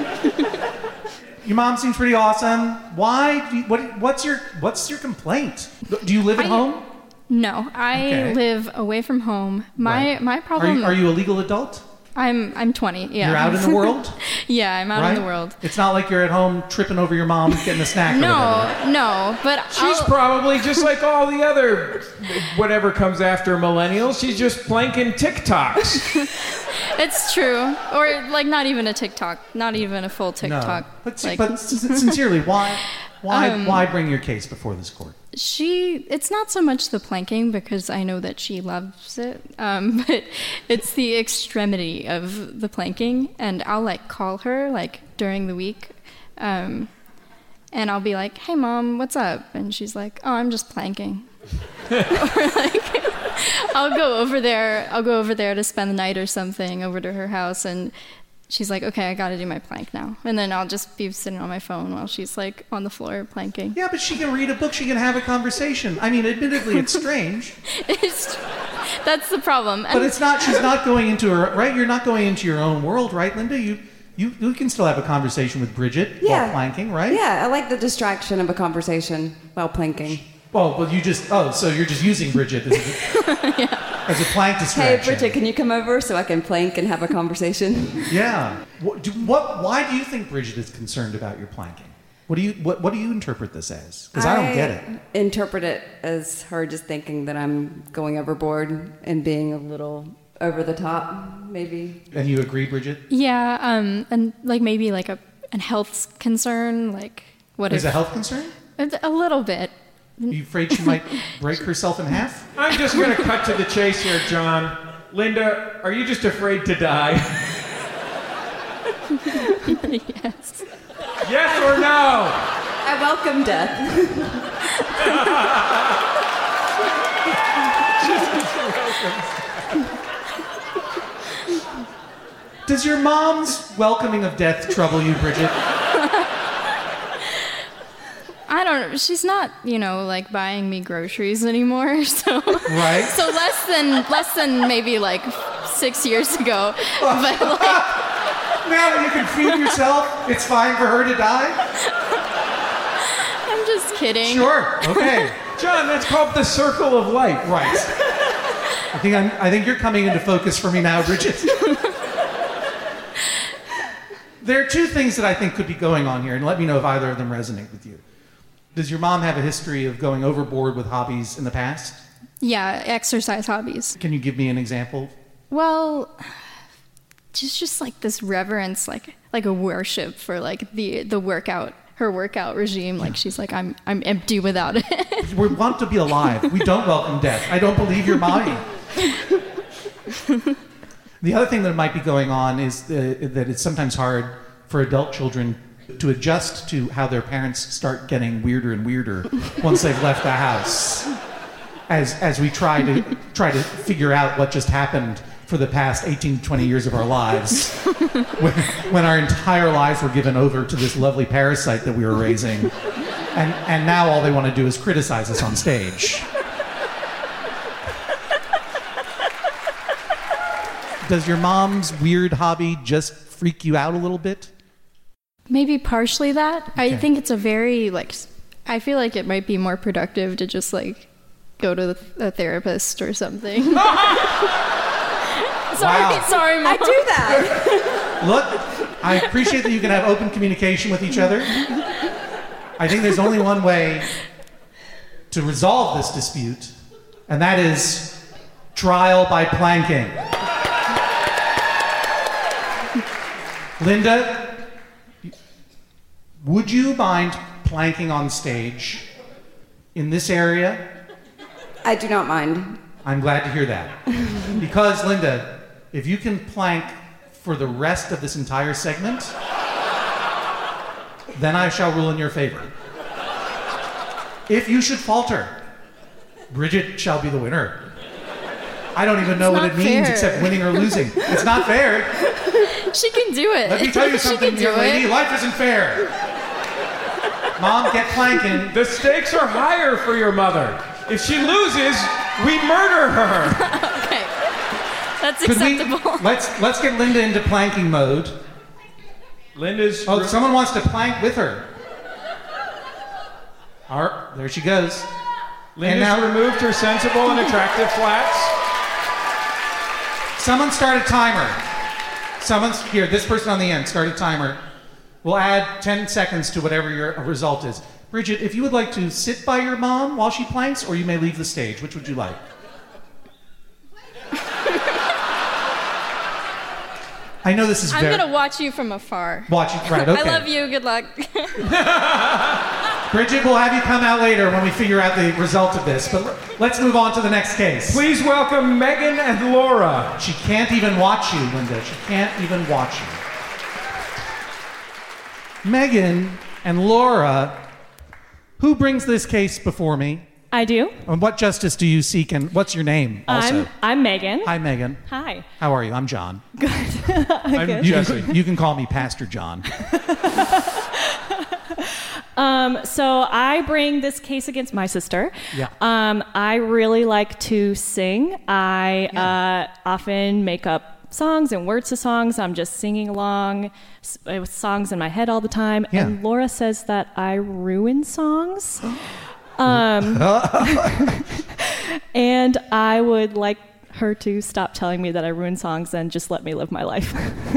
Your mom seems pretty awesome. Why? Do you, what, what's your What's your complaint? Do you live at I- home? No, I Okay. live away from home. My Right. my Are problem. you, are you a legal adult? I'm I'm twenty. Yeah. You're out in the world? Yeah, I'm out right? in the world. It's not like you're at home tripping over your mom, getting a snack or No, whatever. no, but She's I'll- probably just like all the other, whatever comes after millennials. She's just planking TikToks. it's true. Or like not even a TikTok, not even a full TikTok. No. But, like, but s- sincerely, why, why, Um, why bring your case before this court? she, it's not so much the planking because I know that she loves it, um, but it's the extremity of the planking. And I'll like call her like during the week, um, and I'll be like, "Hey, mom, what's up?" And she's like, "Oh, I'm just planking." Or like, I'll go over there. I'll go over there to spend the night or something over to her house, and she's like, "Okay, I got to do my plank now." And then I'll just be sitting on my phone while she's like on the floor planking. Yeah, but she can read a book. She can have a conversation. I mean, admittedly, it's strange, It's, that's the problem. but it's not. She's not going into her right. You're not going into your own world, right, Linda? You, you, you can still have a conversation with Bridget Yeah. while planking, right? Yeah, I like the distraction of a conversation while planking. Oh, well, you just. Oh, so you're just using Bridget as a, as a plank Hey, distraction. Bridget, can you come over so I can plank and have a conversation? Yeah. What, do, what? Why do you think Bridget is concerned about your planking? What do you what, what do you interpret this as? Because I, don't get it. Interpret it as her just thinking that I'm going overboard and being a little over the top, maybe. And you agree, Bridget? Yeah, um, and like maybe like a, a health concern, like what Is if a health concern? a, a little bit. Are you afraid she might break herself in half? I'm just going to cut to the chase here, John. Linda, are you just afraid to die? Yes. Yes or no? I welcome death. Does your mom's welcoming of death trouble you, Bridget? I don't know. She's not, you know, like buying me groceries anymore. So Right? so less than less than maybe like six years ago. But like, Now that you can feed yourself, it's fine for her to die? I'm just kidding. Sure. Okay. John, that's called the circle of life. Right. I think I'm, I think you're coming into focus for me now, Bridget. There are two things that I think could be going on here, and let me know if either of them resonate with you. Does your mom have a history of going overboard with hobbies in the past? Yeah, exercise hobbies. Can you give me an example? Well, just just like this reverence, like like a worship for like the the workout, her workout regime. Like she's like, I'm I'm empty without it. We want to be alive. We don't welcome death. I don't believe you're lying. The other thing that might be going on is uh, that it's sometimes hard for adult children to adjust to how their parents start getting weirder and weirder once they've left the house. As as we try to try to figure out what just happened for the past eighteen to twenty years of our lives, when, when our entire lives were given over to this lovely parasite that we were raising, and and now all they want to do is criticize us on stage. Does your mom's weird hobby just freak you out a little bit? Maybe partially that. Okay. I think it's a very like. s- I feel like it might be more productive to just like go to the, a therapist or something. Sorry, Wow. sorry, Mom. I do that. Look, I appreciate that you can have open communication with each other. I think there's only one way to resolve this dispute, and that is trial by planking. Linda, would you mind planking on stage in this area? I do not mind. I'm glad to hear that. Because, Linda, if you can plank for the rest of this entire segment, then I shall rule in your favor. If you should falter, Bridget shall be the winner. I don't even know what not it means fair. except winning or losing. It's not fair. She can do it. Let me tell you She something, can dear do lady. it. Life isn't fair. Mom, get planking. The stakes are higher for your mother. If she loses, we murder her. Okay. That's Could we, acceptable. let's, let's get Linda into planking mode. Linda's. Oh, someone wants to plank with her. All right, there she goes. Linda's now- removed her sensible and attractive flats. Someone start a timer. Someone's here. This person on the end, start a timer. We'll add ten seconds to whatever your result is. Bridget, if you would like to sit by your mom while she planks, or you may leave the stage. Which would you like? I know this is I'm very. gonna watch you from afar. Watch it. Right. Okay. I love you. Good luck. Bridget, we'll have you come out later when we figure out the result of this. But l- let's move on to the next case. Please welcome Megan and Laura. She can't even watch you, Linda. She can't even watch you. Megan and Laura, who brings this case before me? I do. And what justice do you seek, and what's your name also? I'm I'm Megan. Hi, Megan. Hi. How are you? I'm John. I'm Good. You Jesse. can, you can call me Pastor John. Um, so I bring this case against my sister. Yeah. Um, I really like to sing. I uh, often make up songs and words to songs. I'm just singing along s- with songs in my head all the time. Yeah. And Laura says that I ruin songs. um, and I would like her to stop telling me that I ruin songs and just let me live my life.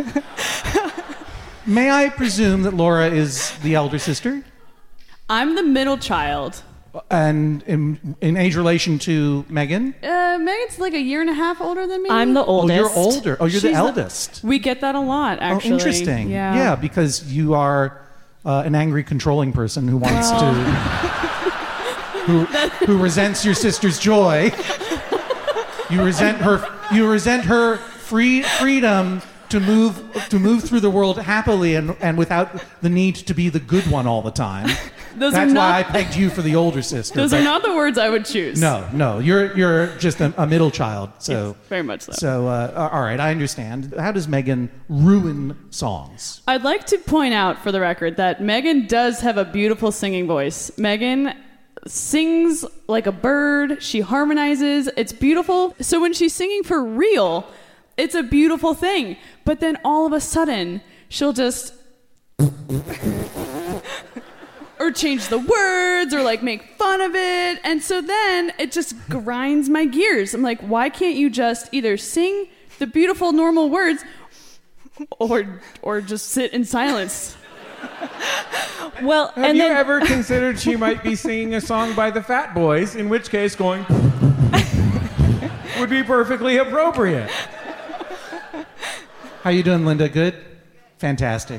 May I presume that Laura is the elder sister? I'm the middle child. And in, in age relation to Megan? Uh, Megan's like a year and a half older than me. I'm the Oh, oldest. you're older. Oh, you're the She's eldest. We get that a lot, actually. Oh, interesting. Yeah. Yeah, because you are uh, an angry, controlling person who wants to, who, who resents your sister's joy. You resent her. You resent her free freedom to move to move through the world happily and and without the need to be the good one all the time. Those That's are why I not. pegged you for the older sister. Those but- are not the words I would choose. No, no, you're you're just a, a middle child. So Yes, very much so. So uh, all right, I understand. How does Megan ruin songs? I'd like to point out for the record that Megan does have a beautiful singing voice. Megan sings like a bird. She harmonizes. It's beautiful. So when she's singing for real, it's a beautiful thing. But then all of a sudden, she'll just or change the words or like make fun of it. And so then it just grinds my gears. I'm like, why can't you just either sing the beautiful normal words or or just sit in silence? Well, Have and you then ever considered she might be singing a song by the Fat Boys, in which case going would be perfectly appropriate? How you doing, Linda? Good? Fantastic.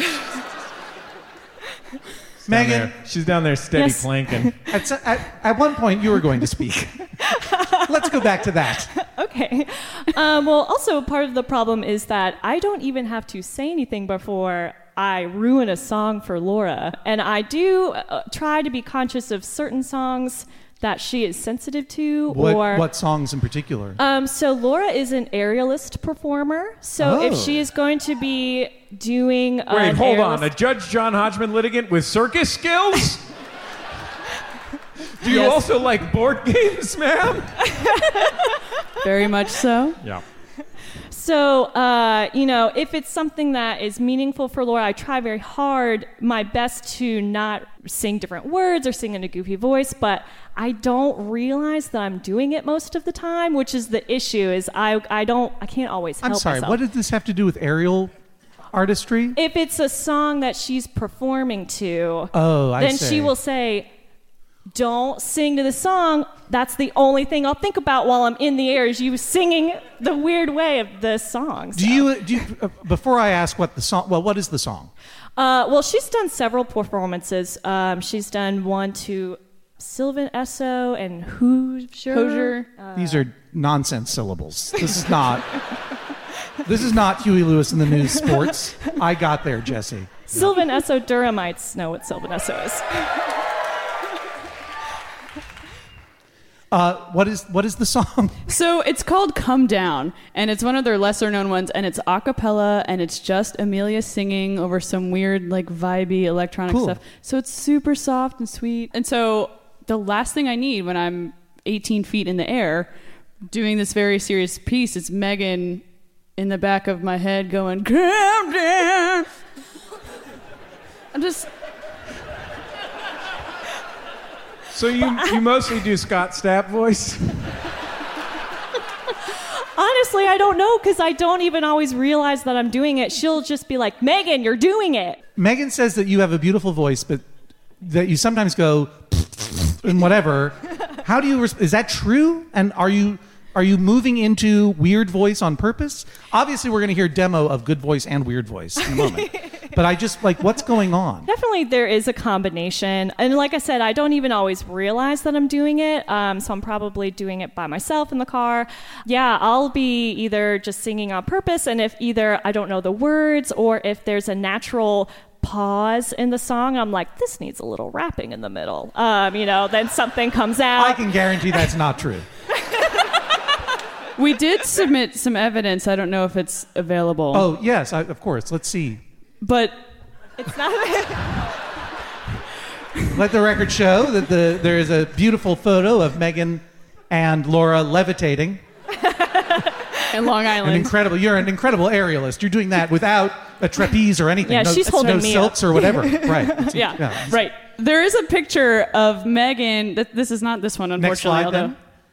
Megan, Down there. She's down there steady Yes. planking. at, so- at, at one point you were going to speak. Let's go back to that. okay. Um, well, also part of the problem is that I don't even have to say anything before I ruin a song for Laura, and I do uh, try to be conscious of certain songs that she is sensitive to. What, or what songs in particular? Um, so Laura is an aerialist performer. So if Oh. she is going to be doing uh, Wait, an hold on. A aerialist- Judge John Hodgman litigant with circus skills? Do you Yes. also like board games, ma'am? Very much so. Yeah. So, uh, you know, if it's something that is meaningful for Laura, I try very hard, my best to not sing different words or sing in a goofy voice, but I don't realize that I'm doing it most of the time, which is the issue, is I, I don't, I can't always help I'm sorry, myself. what did this have to do with aerial artistry? If it's a song that she's performing to, oh, I then say. she will say, don't sing to the song. That's the only thing I'll think about while I'm in the air is you singing the weird way of the song. So. Do you, do you uh, before I ask what the song, well, what is the song? Uh, well, she's done several performances. Um, she's done one to Sylvan Esso and Hoosier. Hoosier. Uh, These are nonsense syllables. This is not, this is not Huey Lewis in the News Sports. I got there, Jesse. Sylvan Esso Durhamites know what Sylvan Esso is. Uh, what is what is the song? So it's called Come Down, and it's one of their lesser known ones, and it's a cappella, and it's just Amelia singing over some weird, like, vibey electronic Cool. stuff. So it's super soft and sweet. And so the last thing I need when I'm eighteen feet in the air doing this very serious piece is Megan in the back of my head going, Come down. I'm just... So you, you mostly do Scott Stapp voice? Honestly, I don't know because I don't even always realize that I'm doing it. She'll just be like, Megan, you're doing it. Megan says that you have a beautiful voice, but that you sometimes go and whatever. How do you? Res- is that true? And are you are you moving into weird voice on purpose? Obviously, we're going to hear a demo of good voice and weird voice in a moment. But I just like, what's going on? Definitely there is a combination. And like I said, I don't even always realize that I'm doing it. Um, so I'm probably doing it by myself in the car. Yeah, I'll be either just singing on purpose, and if either I don't know the words or if there's a natural pause in the song, I'm like, this needs a little rapping in the middle. Um, you know, then something comes out. I can guarantee that's not true. We did submit some evidence. I don't know if it's available. Oh, yes, I, of course. Let's see. But it's not. Let the record show that the there is a beautiful photo of Megan and Laura levitating. In Long Island. An incredible. You're an incredible aerialist. You're doing that without a trapeze or anything. Yeah, no, she's holding no me silks up. or whatever. Right. It's- yeah, yeah. right. There is a picture of Megan. Th- this is not this one, unfortunately. Next slide, although. then.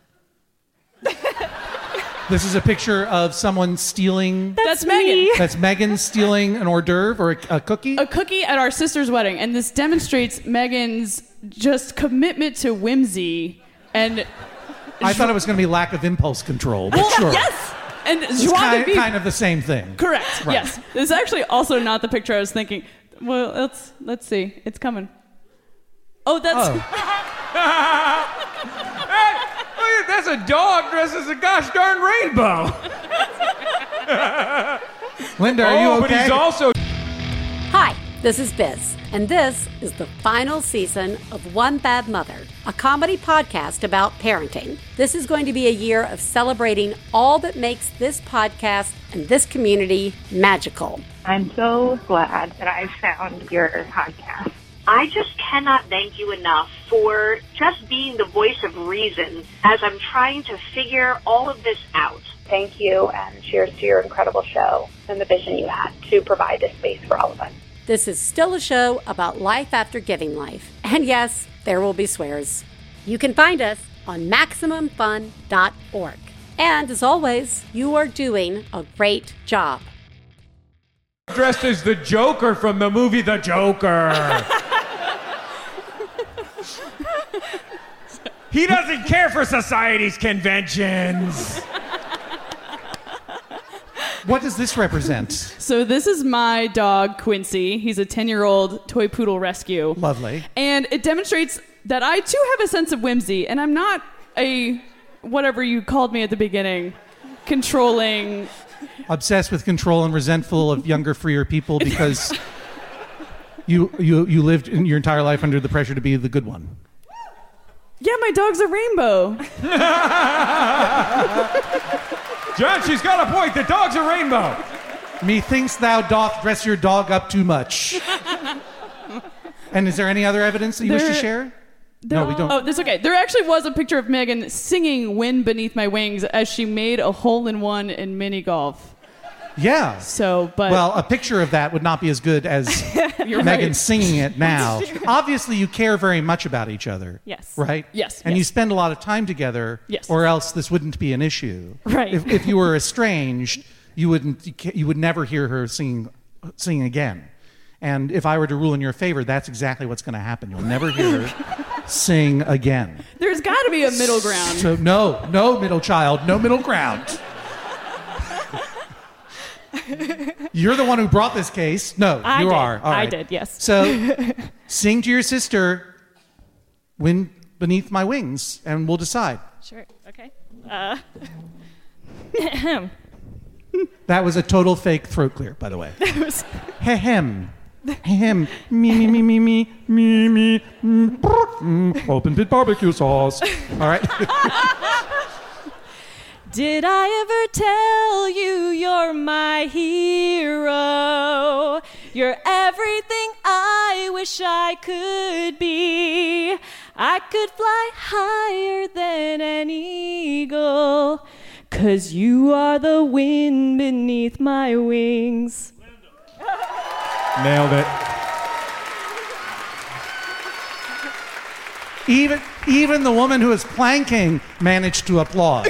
This is a picture of someone stealing. That's, That's Megan. That's Megan stealing an hors d'oeuvre or a, a cookie. A cookie at our sister's wedding, and this demonstrates Megan's just commitment to whimsy and. I thought it was going to be lack of impulse control, but Well, sure. yes, and It's joie de kind, vivre. kind of the same thing. Correct. Right. Yes. It's actually also not the picture I was thinking. Well, let's let's see. It's coming. Oh, that's. Hey, look at- that's a dog dressed as a gosh darn rainbow. Linda, are you oh, okay? but he's also. Hi, this is Biz, and this is the final season of One Bad Mother, a comedy podcast about parenting. This is going to be a year of celebrating all that makes this podcast and this community magical. I'm so glad that I found your podcast. I just cannot thank you enough for just being the voice of reason as I'm trying to figure all of this out. Thank you, and cheers to your incredible show and the vision you had to provide this space for all of us. This is still a show about life after giving life. And yes, there will be swears. You can find us on maximum fun dot org. And as always, you are doing a great job. Dressed as the Joker from the movie The Joker. He doesn't care for society's conventions. What does this represent? So this is my dog Quincy. He's a ten-year-old toy poodle rescue. Lovely. And it demonstrates that I too have a sense of whimsy, and I'm not a whatever you called me at the beginning, controlling. Obsessed with control and resentful of younger, freer people because you you you lived in your entire life under the pressure to be the good one. Yeah, my dog's a rainbow. John, she's got a point. The dog's a rainbow. Methinks thou doth dress your dog up too much. And is there any other evidence that you wish to There- share? No, we don't. Oh, that's okay. There actually was a picture of Megan singing "Wind Beneath My Wings" as she made a hole in one in mini golf. Yeah. So, but well, a picture of that would not be as good as You're Megan right. singing it now. That's true. Obviously, you care very much about each other. Yes. Right? Yes, And yes. you spend a lot of time together. Yes. Or else this wouldn't be an issue. Right. If, if you were estranged, you wouldn't. You, ca- you would never hear her sing, sing again. And if I were to rule in your favor, that's exactly what's going to happen. You'll never hear her sing again. there's got to be a middle ground. So no, no middle child, no middle ground. You're the one who brought this case. No, I you did. are. All I right. did, yes. So sing to your sister, "Wind Beneath My Wings," and we'll decide. Sure. Okay. Uh, That was a total fake throat clear, by the way. that was. Hem. Hem. Me, me, me, me, me, me, me. mm, brr, mm, Open pit barbecue sauce. All right. Did I ever tell you you're my hero? You're everything I wish I could be. I could fly higher than an eagle, 'cause you are the wind beneath my wings. Nailed it. Even, even the woman who is planking managed to applaud.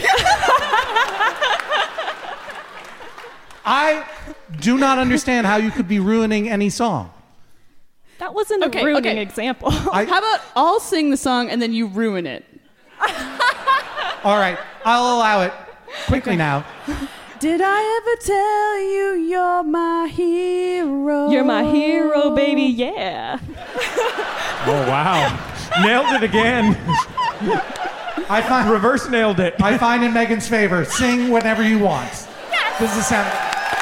I do not understand how you could be ruining any song. That wasn't Okay, a ruining okay. example. I- How about I'll sing the song and then you ruin it? All right, I'll allow it. Quickly now. Did I ever tell you you're my hero? You're my hero, baby, yeah. Oh, wow. Nailed it again. I find Reverse nailed it. I find in Megan's favor. Sing whenever you want. This is sound.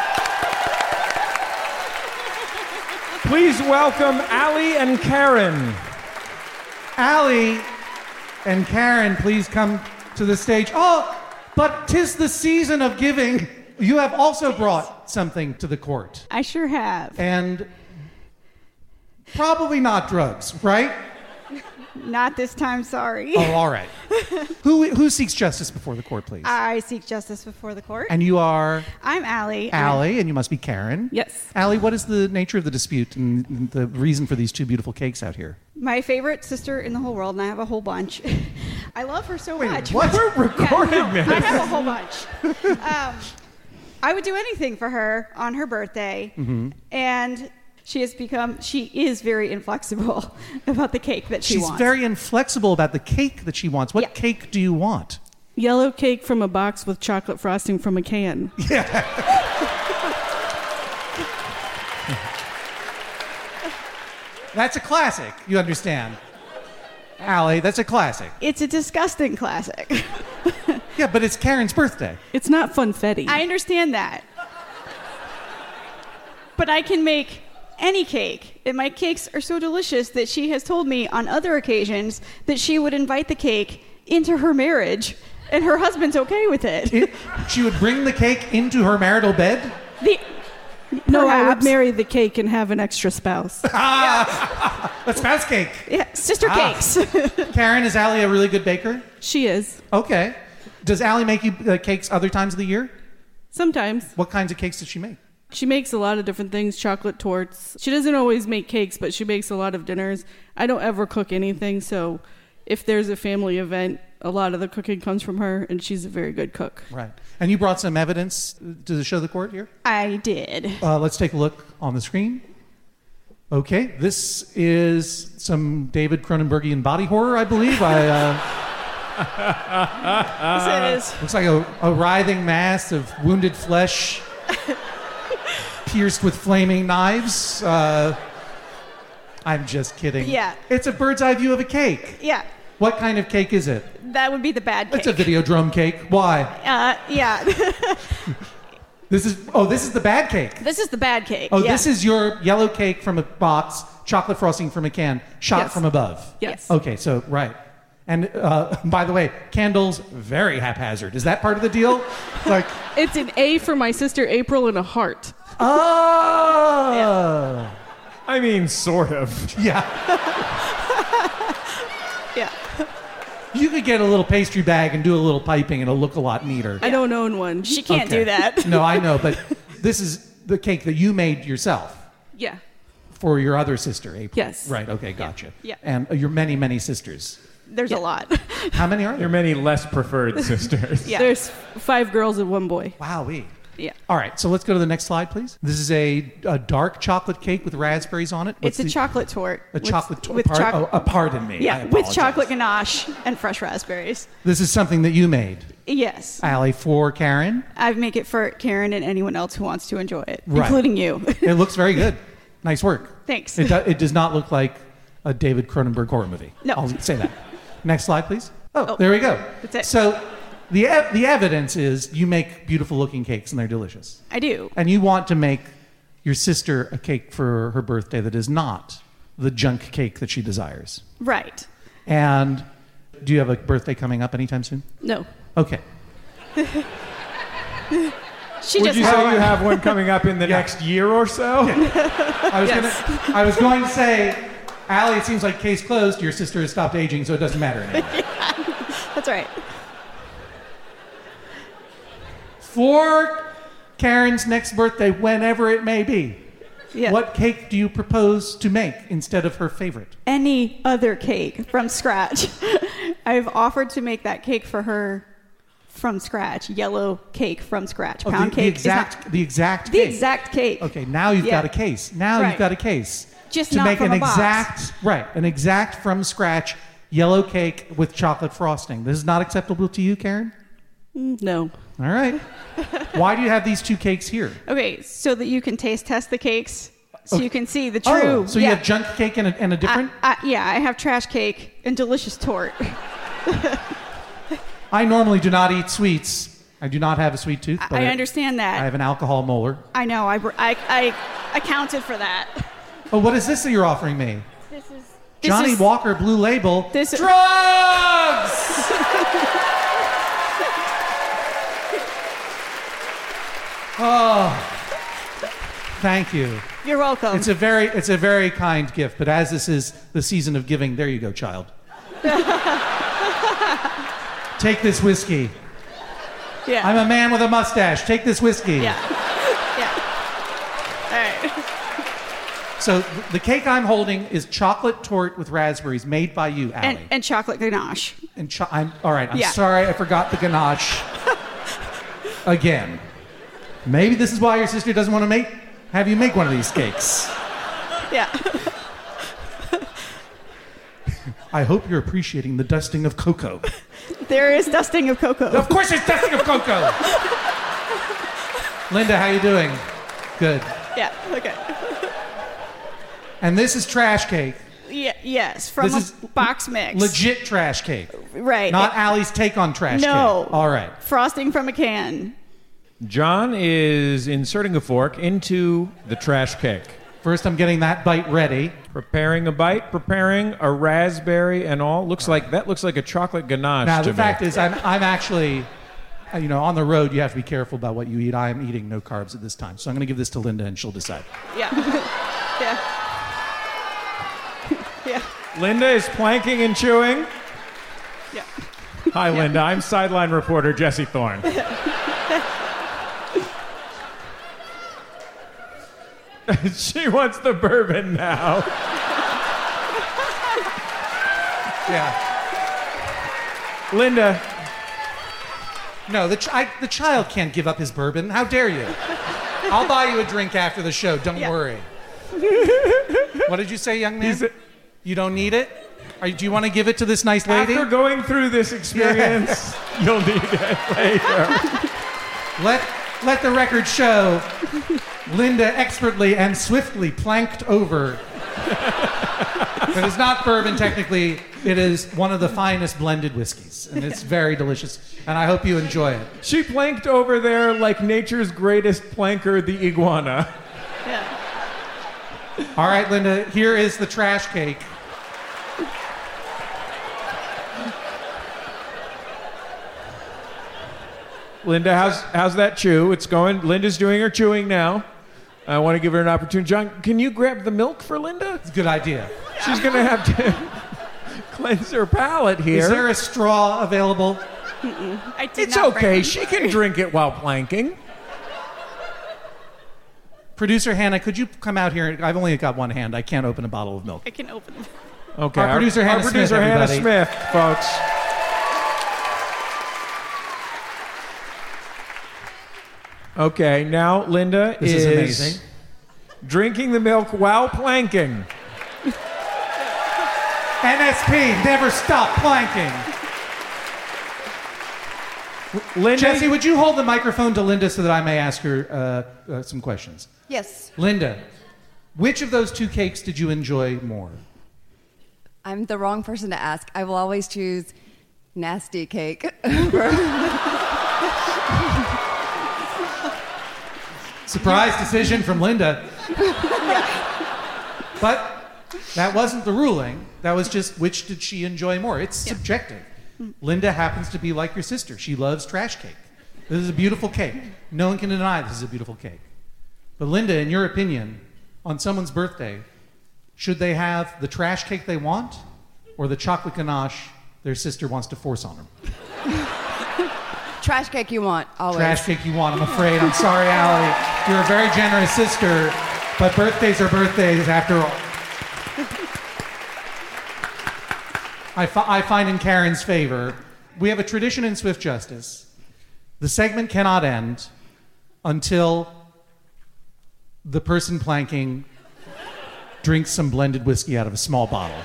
Please welcome Allie and Karen. Allie and Karen, please come to the stage. Oh, but 'tis the season of giving. You have also brought something to the court. I sure have. And probably not drugs, right? Not this time, sorry. Oh, all right. Who who seeks justice before the court, please? I seek justice before the court. And you are I'm Allie. Allie, and you must be Karen. Yes. Allie, what is the nature of the dispute and the reason for these two beautiful cakes out here? My favorite sister in the whole world, and I have a whole bunch. I love her so Wait, much. what? We're recording Yeah, no, this. I have a whole bunch. Um, I would do anything for her on her birthday, Mm-hmm. and she has become, she is very inflexible about the cake that she She's wants. very inflexible about the cake that she wants. What Yeah. cake do you want? Yellow cake from a box with chocolate frosting from a can. That's a classic, you understand. Allie, that's a classic. It's a disgusting classic. Yeah, but it's Karen's birthday. It's not funfetti. I understand that. But I can make any cake. And my cakes are so delicious that she has told me on other occasions that she would invite the cake into her marriage, and her husband's okay with it. It, she would bring the cake into her marital bed? The, no, I would perhaps. marry the cake and have an extra spouse. A spouse cake. Yeah, sister Ah. cakes. Karen, is Allie a really good baker? She is. Okay. Does Allie make you uh, cakes other times of the year? Sometimes. What kinds of cakes does she make? She makes a lot of different things, chocolate torts. She doesn't always make cakes, but she makes a lot of dinners. I don't ever cook anything, so if there's a family event, a lot of the cooking comes from her, and she's a very good cook. Right. And you brought some evidence to show the court here? I did. Uh, let's take a look on the screen. Okay, this is some David Cronenbergian body horror, I believe. I, uh, Yes, it is. looks like a, a writhing mass of wounded flesh pierced with flaming knives. Uh, I'm just kidding. Yeah. It's a bird's eye view of a cake. Yeah, What kind of cake is it? that would be the bad cake. It's a Videodrome cake. Why? Uh, yeah. This is, oh, this is the bad cake. This is the bad cake. Oh, yeah. this is your yellow cake from a box, chocolate frosting from a can, shot Yes. from above. Yes. Okay, so, right. And uh, by the way, candles, very haphazard. Is that part of the deal? Like, It's an A for my sister April and a heart. oh! I mean, sort of. Yeah. Yeah. You could get a little pastry bag and do a little piping, and it'll look a lot neater. I don't own one. She can't Okay. do that. No, I know, but this is the cake that you made yourself Yeah. for your other sister, April. Yes. Right. Okay. Gotcha. Yeah. And uh, your many, many sisters. There's a lot. How many are there? Your many less preferred sisters. Yeah. There's five girls and one boy. Wowee. Yeah. All right. So let's go to the next slide, please. This is a, a dark chocolate cake with raspberries on it. What's It's a the- chocolate tort. A with- chocolate torte. with Par- choc- oh, uh, pardon me. I Yeah, with apologize. chocolate ganache and fresh raspberries. This is something that you made, Yes. Allie, for Karen. I make it for Karen and anyone else who wants to enjoy it, Right. including you. It looks very good. Nice work. Thanks. It, do, it does not look like a David Cronenberg horror movie. No. I'll say that. Next slide, please. Oh, Oh, there we go. that's it. So the, ev- the evidence is you make beautiful looking cakes and they're delicious. I do. And you want to make your sister a cake for her birthday that is not the junk cake that she desires. Right. And do you have a birthday coming up anytime soon? No. Okay. She Would just you had say one. you have one coming up in the next year or so? I was, Yes. gonna, I was going to say, Allie, it seems like case closed. Your sister has stopped aging, so it doesn't matter anymore. That's right. For Karen's next birthday, whenever it may be, Yeah. what cake do you propose to make instead of her favorite? Any other cake from scratch. I've offered to make that cake for her from scratch. Yellow cake from scratch. Oh, Pound the, cake the is not- exact, the exact the cake. exact cake. Okay, now you've Yeah. got a case. Now Right. you've got a case. Just to not make from an a box. exact right, an exact from scratch yellow cake with chocolate frosting. This is not acceptable to you, Karen? No. All right. Why do you have these two cakes here? Okay, so that you can taste test the cakes, so Okay. you can see the Oh, true. so yeah. you have junk cake and a, and a different? I, I, yeah, I have trash cake and delicious tort. I normally do not eat sweets. I do not have a sweet tooth. But I understand that. I have an alcohol molar. I know. I, br- I, I accounted for that. Oh, what is this that you're offering me? This is Johnny is, Walker Blue Label. This Drugs! Oh, thank you. You're welcome. It's a very, it's a very kind gift. But as this is the season of giving, there you go, child. Take this whiskey. Yeah. I'm a man with a mustache. Take this whiskey. Yeah. Yeah. All right. So th- the cake I'm holding is chocolate torte with raspberries, made by you, Allie. And, and chocolate ganache. And cho- I'm all right. I'm Yeah. sorry, I forgot the ganache again. Maybe this is why your sister doesn't want to make have you make one of these cakes. Yeah. I hope you're appreciating the dusting of cocoa. There is dusting of cocoa. Of course, it's dusting of cocoa. Linda, how you doing? Good. Yeah. Okay. And this is trash cake. Yeah. Yes. From This a is box mix. Legit trash cake. Right. Not Allie's take on trash No. cake. All right. Frosting from a can. John is inserting a fork into the trash cake. First, I'm getting that bite ready. Preparing a bite, preparing a raspberry and all. Looks like that looks like a chocolate ganache Now, to the me. fact is, I'm, I'm actually, uh, you know, on the road, you have to be careful about what you eat. I am eating no carbs at this time. So I'm going to give this to Linda and she'll decide. Yeah. Yeah. Yeah. Linda is planking and chewing. Yeah. Hi, Linda. I'm sideline reporter Jesse Thorne. She wants the bourbon now. Yeah. Linda. No, the, ch- I, the child can't give up his bourbon. How dare you? I'll buy you a drink after the show. Don't Yeah. worry. What did you say, young man? He's a- You don't need it? Are, do you want to give it to this nice lady? After going through this experience, you'll need it later. Let, let the record show Linda expertly and swiftly planked over. It is not bourbon, technically. It is one of the finest blended whiskeys, and it's very delicious, and I hope you enjoy it. She planked over there like nature's greatest planker, the iguana. Yeah. All right, Linda, here is the trash cake. Linda, how's how's that chew? It's going. Linda's doing her chewing now. I want to give her an opportunity. John, can you grab the milk for Linda? It's a good idea. She's going to have to cleanse her palate here. Is there a straw available? I did It's not bring okay. one. She can drink it while planking. Producer Hannah, could you come out here? I've only got one hand. I can't open a bottle of milk. I can open them. Okay, Our producer our, Hannah our Smith, producer Hannah everybody. Smith, folks. Okay, now Linda This is amazing. drinking the milk while planking. N S P, never stop planking. Linda, Jesse, would you hold the microphone to Linda so that I may ask her uh, uh, some questions? Yes. Linda, which of those two cakes did you enjoy more? I'm the wrong person to ask. I will always choose nasty cake. Surprise decision from Linda. But that wasn't the ruling. That was just which did she enjoy more. It's yeah. subjective. Linda happens to be like your sister. She loves trash cake. This is a beautiful cake. No one can deny this is a beautiful cake. But Linda, in your opinion, on someone's birthday, should they have the trash cake they want or the chocolate ganache their sister wants to force on them? Trash cake you want, always. Trash cake you want, I'm afraid. I'm sorry, Allie. You're a very generous sister, but birthdays are birthdays after all. I, fi- I find in Karen's favor, we have a tradition in Swift Justice. The segment cannot end until the person planking drinks some blended whiskey out of a small bottle.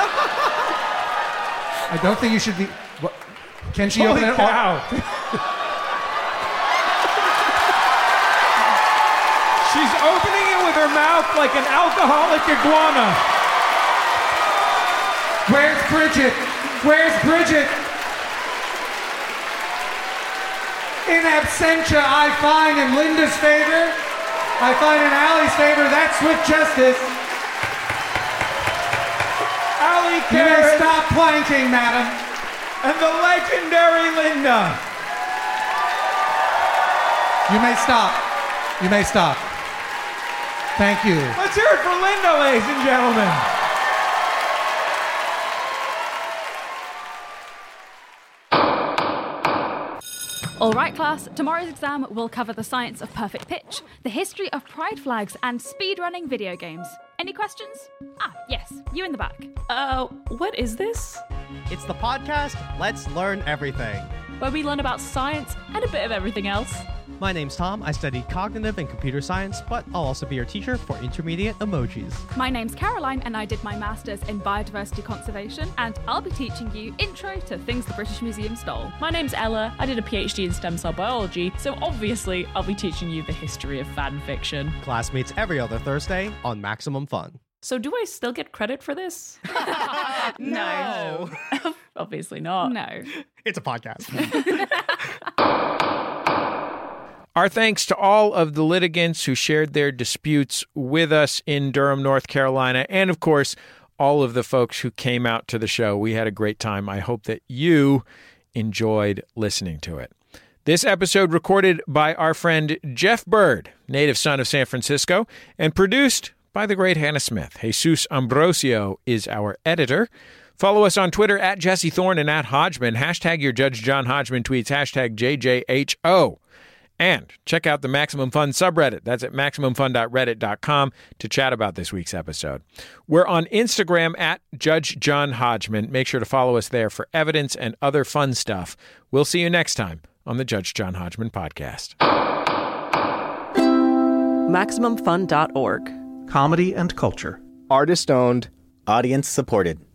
I don't think you should be... What, can she Holy open it? cow. She's opening it with her mouth like an alcoholic iguana. Where's Bridget? Where's Bridget? In absentia, I find in Linda's favor, I find in Allie's favor, that's Swift Justice. Allie You may Karen stop planking, madam. and the legendary Linda. You may stop. You may stop. Thank you. Let's hear it for Linda, ladies and gentlemen. All right, class, tomorrow's exam will cover the science of perfect pitch, the history of pride flags, and speedrunning video games. Any questions? Ah, yes, you in the back. Uh, what is this? It's the podcast Let's Learn Everything, Where we learn about science and a bit of everything else. My name's Tom. I study cognitive and computer science, but I'll also be your teacher for intermediate emojis. My name's Caroline, and I did my master's in biodiversity conservation, and I'll be teaching you intro to things the British Museum stole. My name's Ella. I did a PhD in stem cell biology, so obviously I'll be teaching you the history of fan fiction. Class meets every other Thursday on Maximum Fun. So do I still get credit for this? No. Obviously not. No. It's a podcast. Our thanks to all of the litigants who shared their disputes with us in Durham, North Carolina, and of course, all of the folks who came out to the show. We had a great time. I hope that you enjoyed listening to it. This episode recorded by our friend Jeff Bird, native son of San Francisco, and produced by the great Hannah Smith. Jesus Ambrosio is our editor. Follow us on Twitter at Jesse Thorne and at Hodgman. Hashtag your Judge John Hodgman tweets, hashtag J J H O. And check out the Maximum Fun subreddit. That's at maximum fun dot reddit dot com to chat about this week's episode. We're on Instagram at Judge John Hodgman. Make sure to follow us there for evidence and other fun stuff. We'll see you next time on the Judge John Hodgman podcast. maximum fun dot org. Comedy and culture. Artist owned. Audience supported.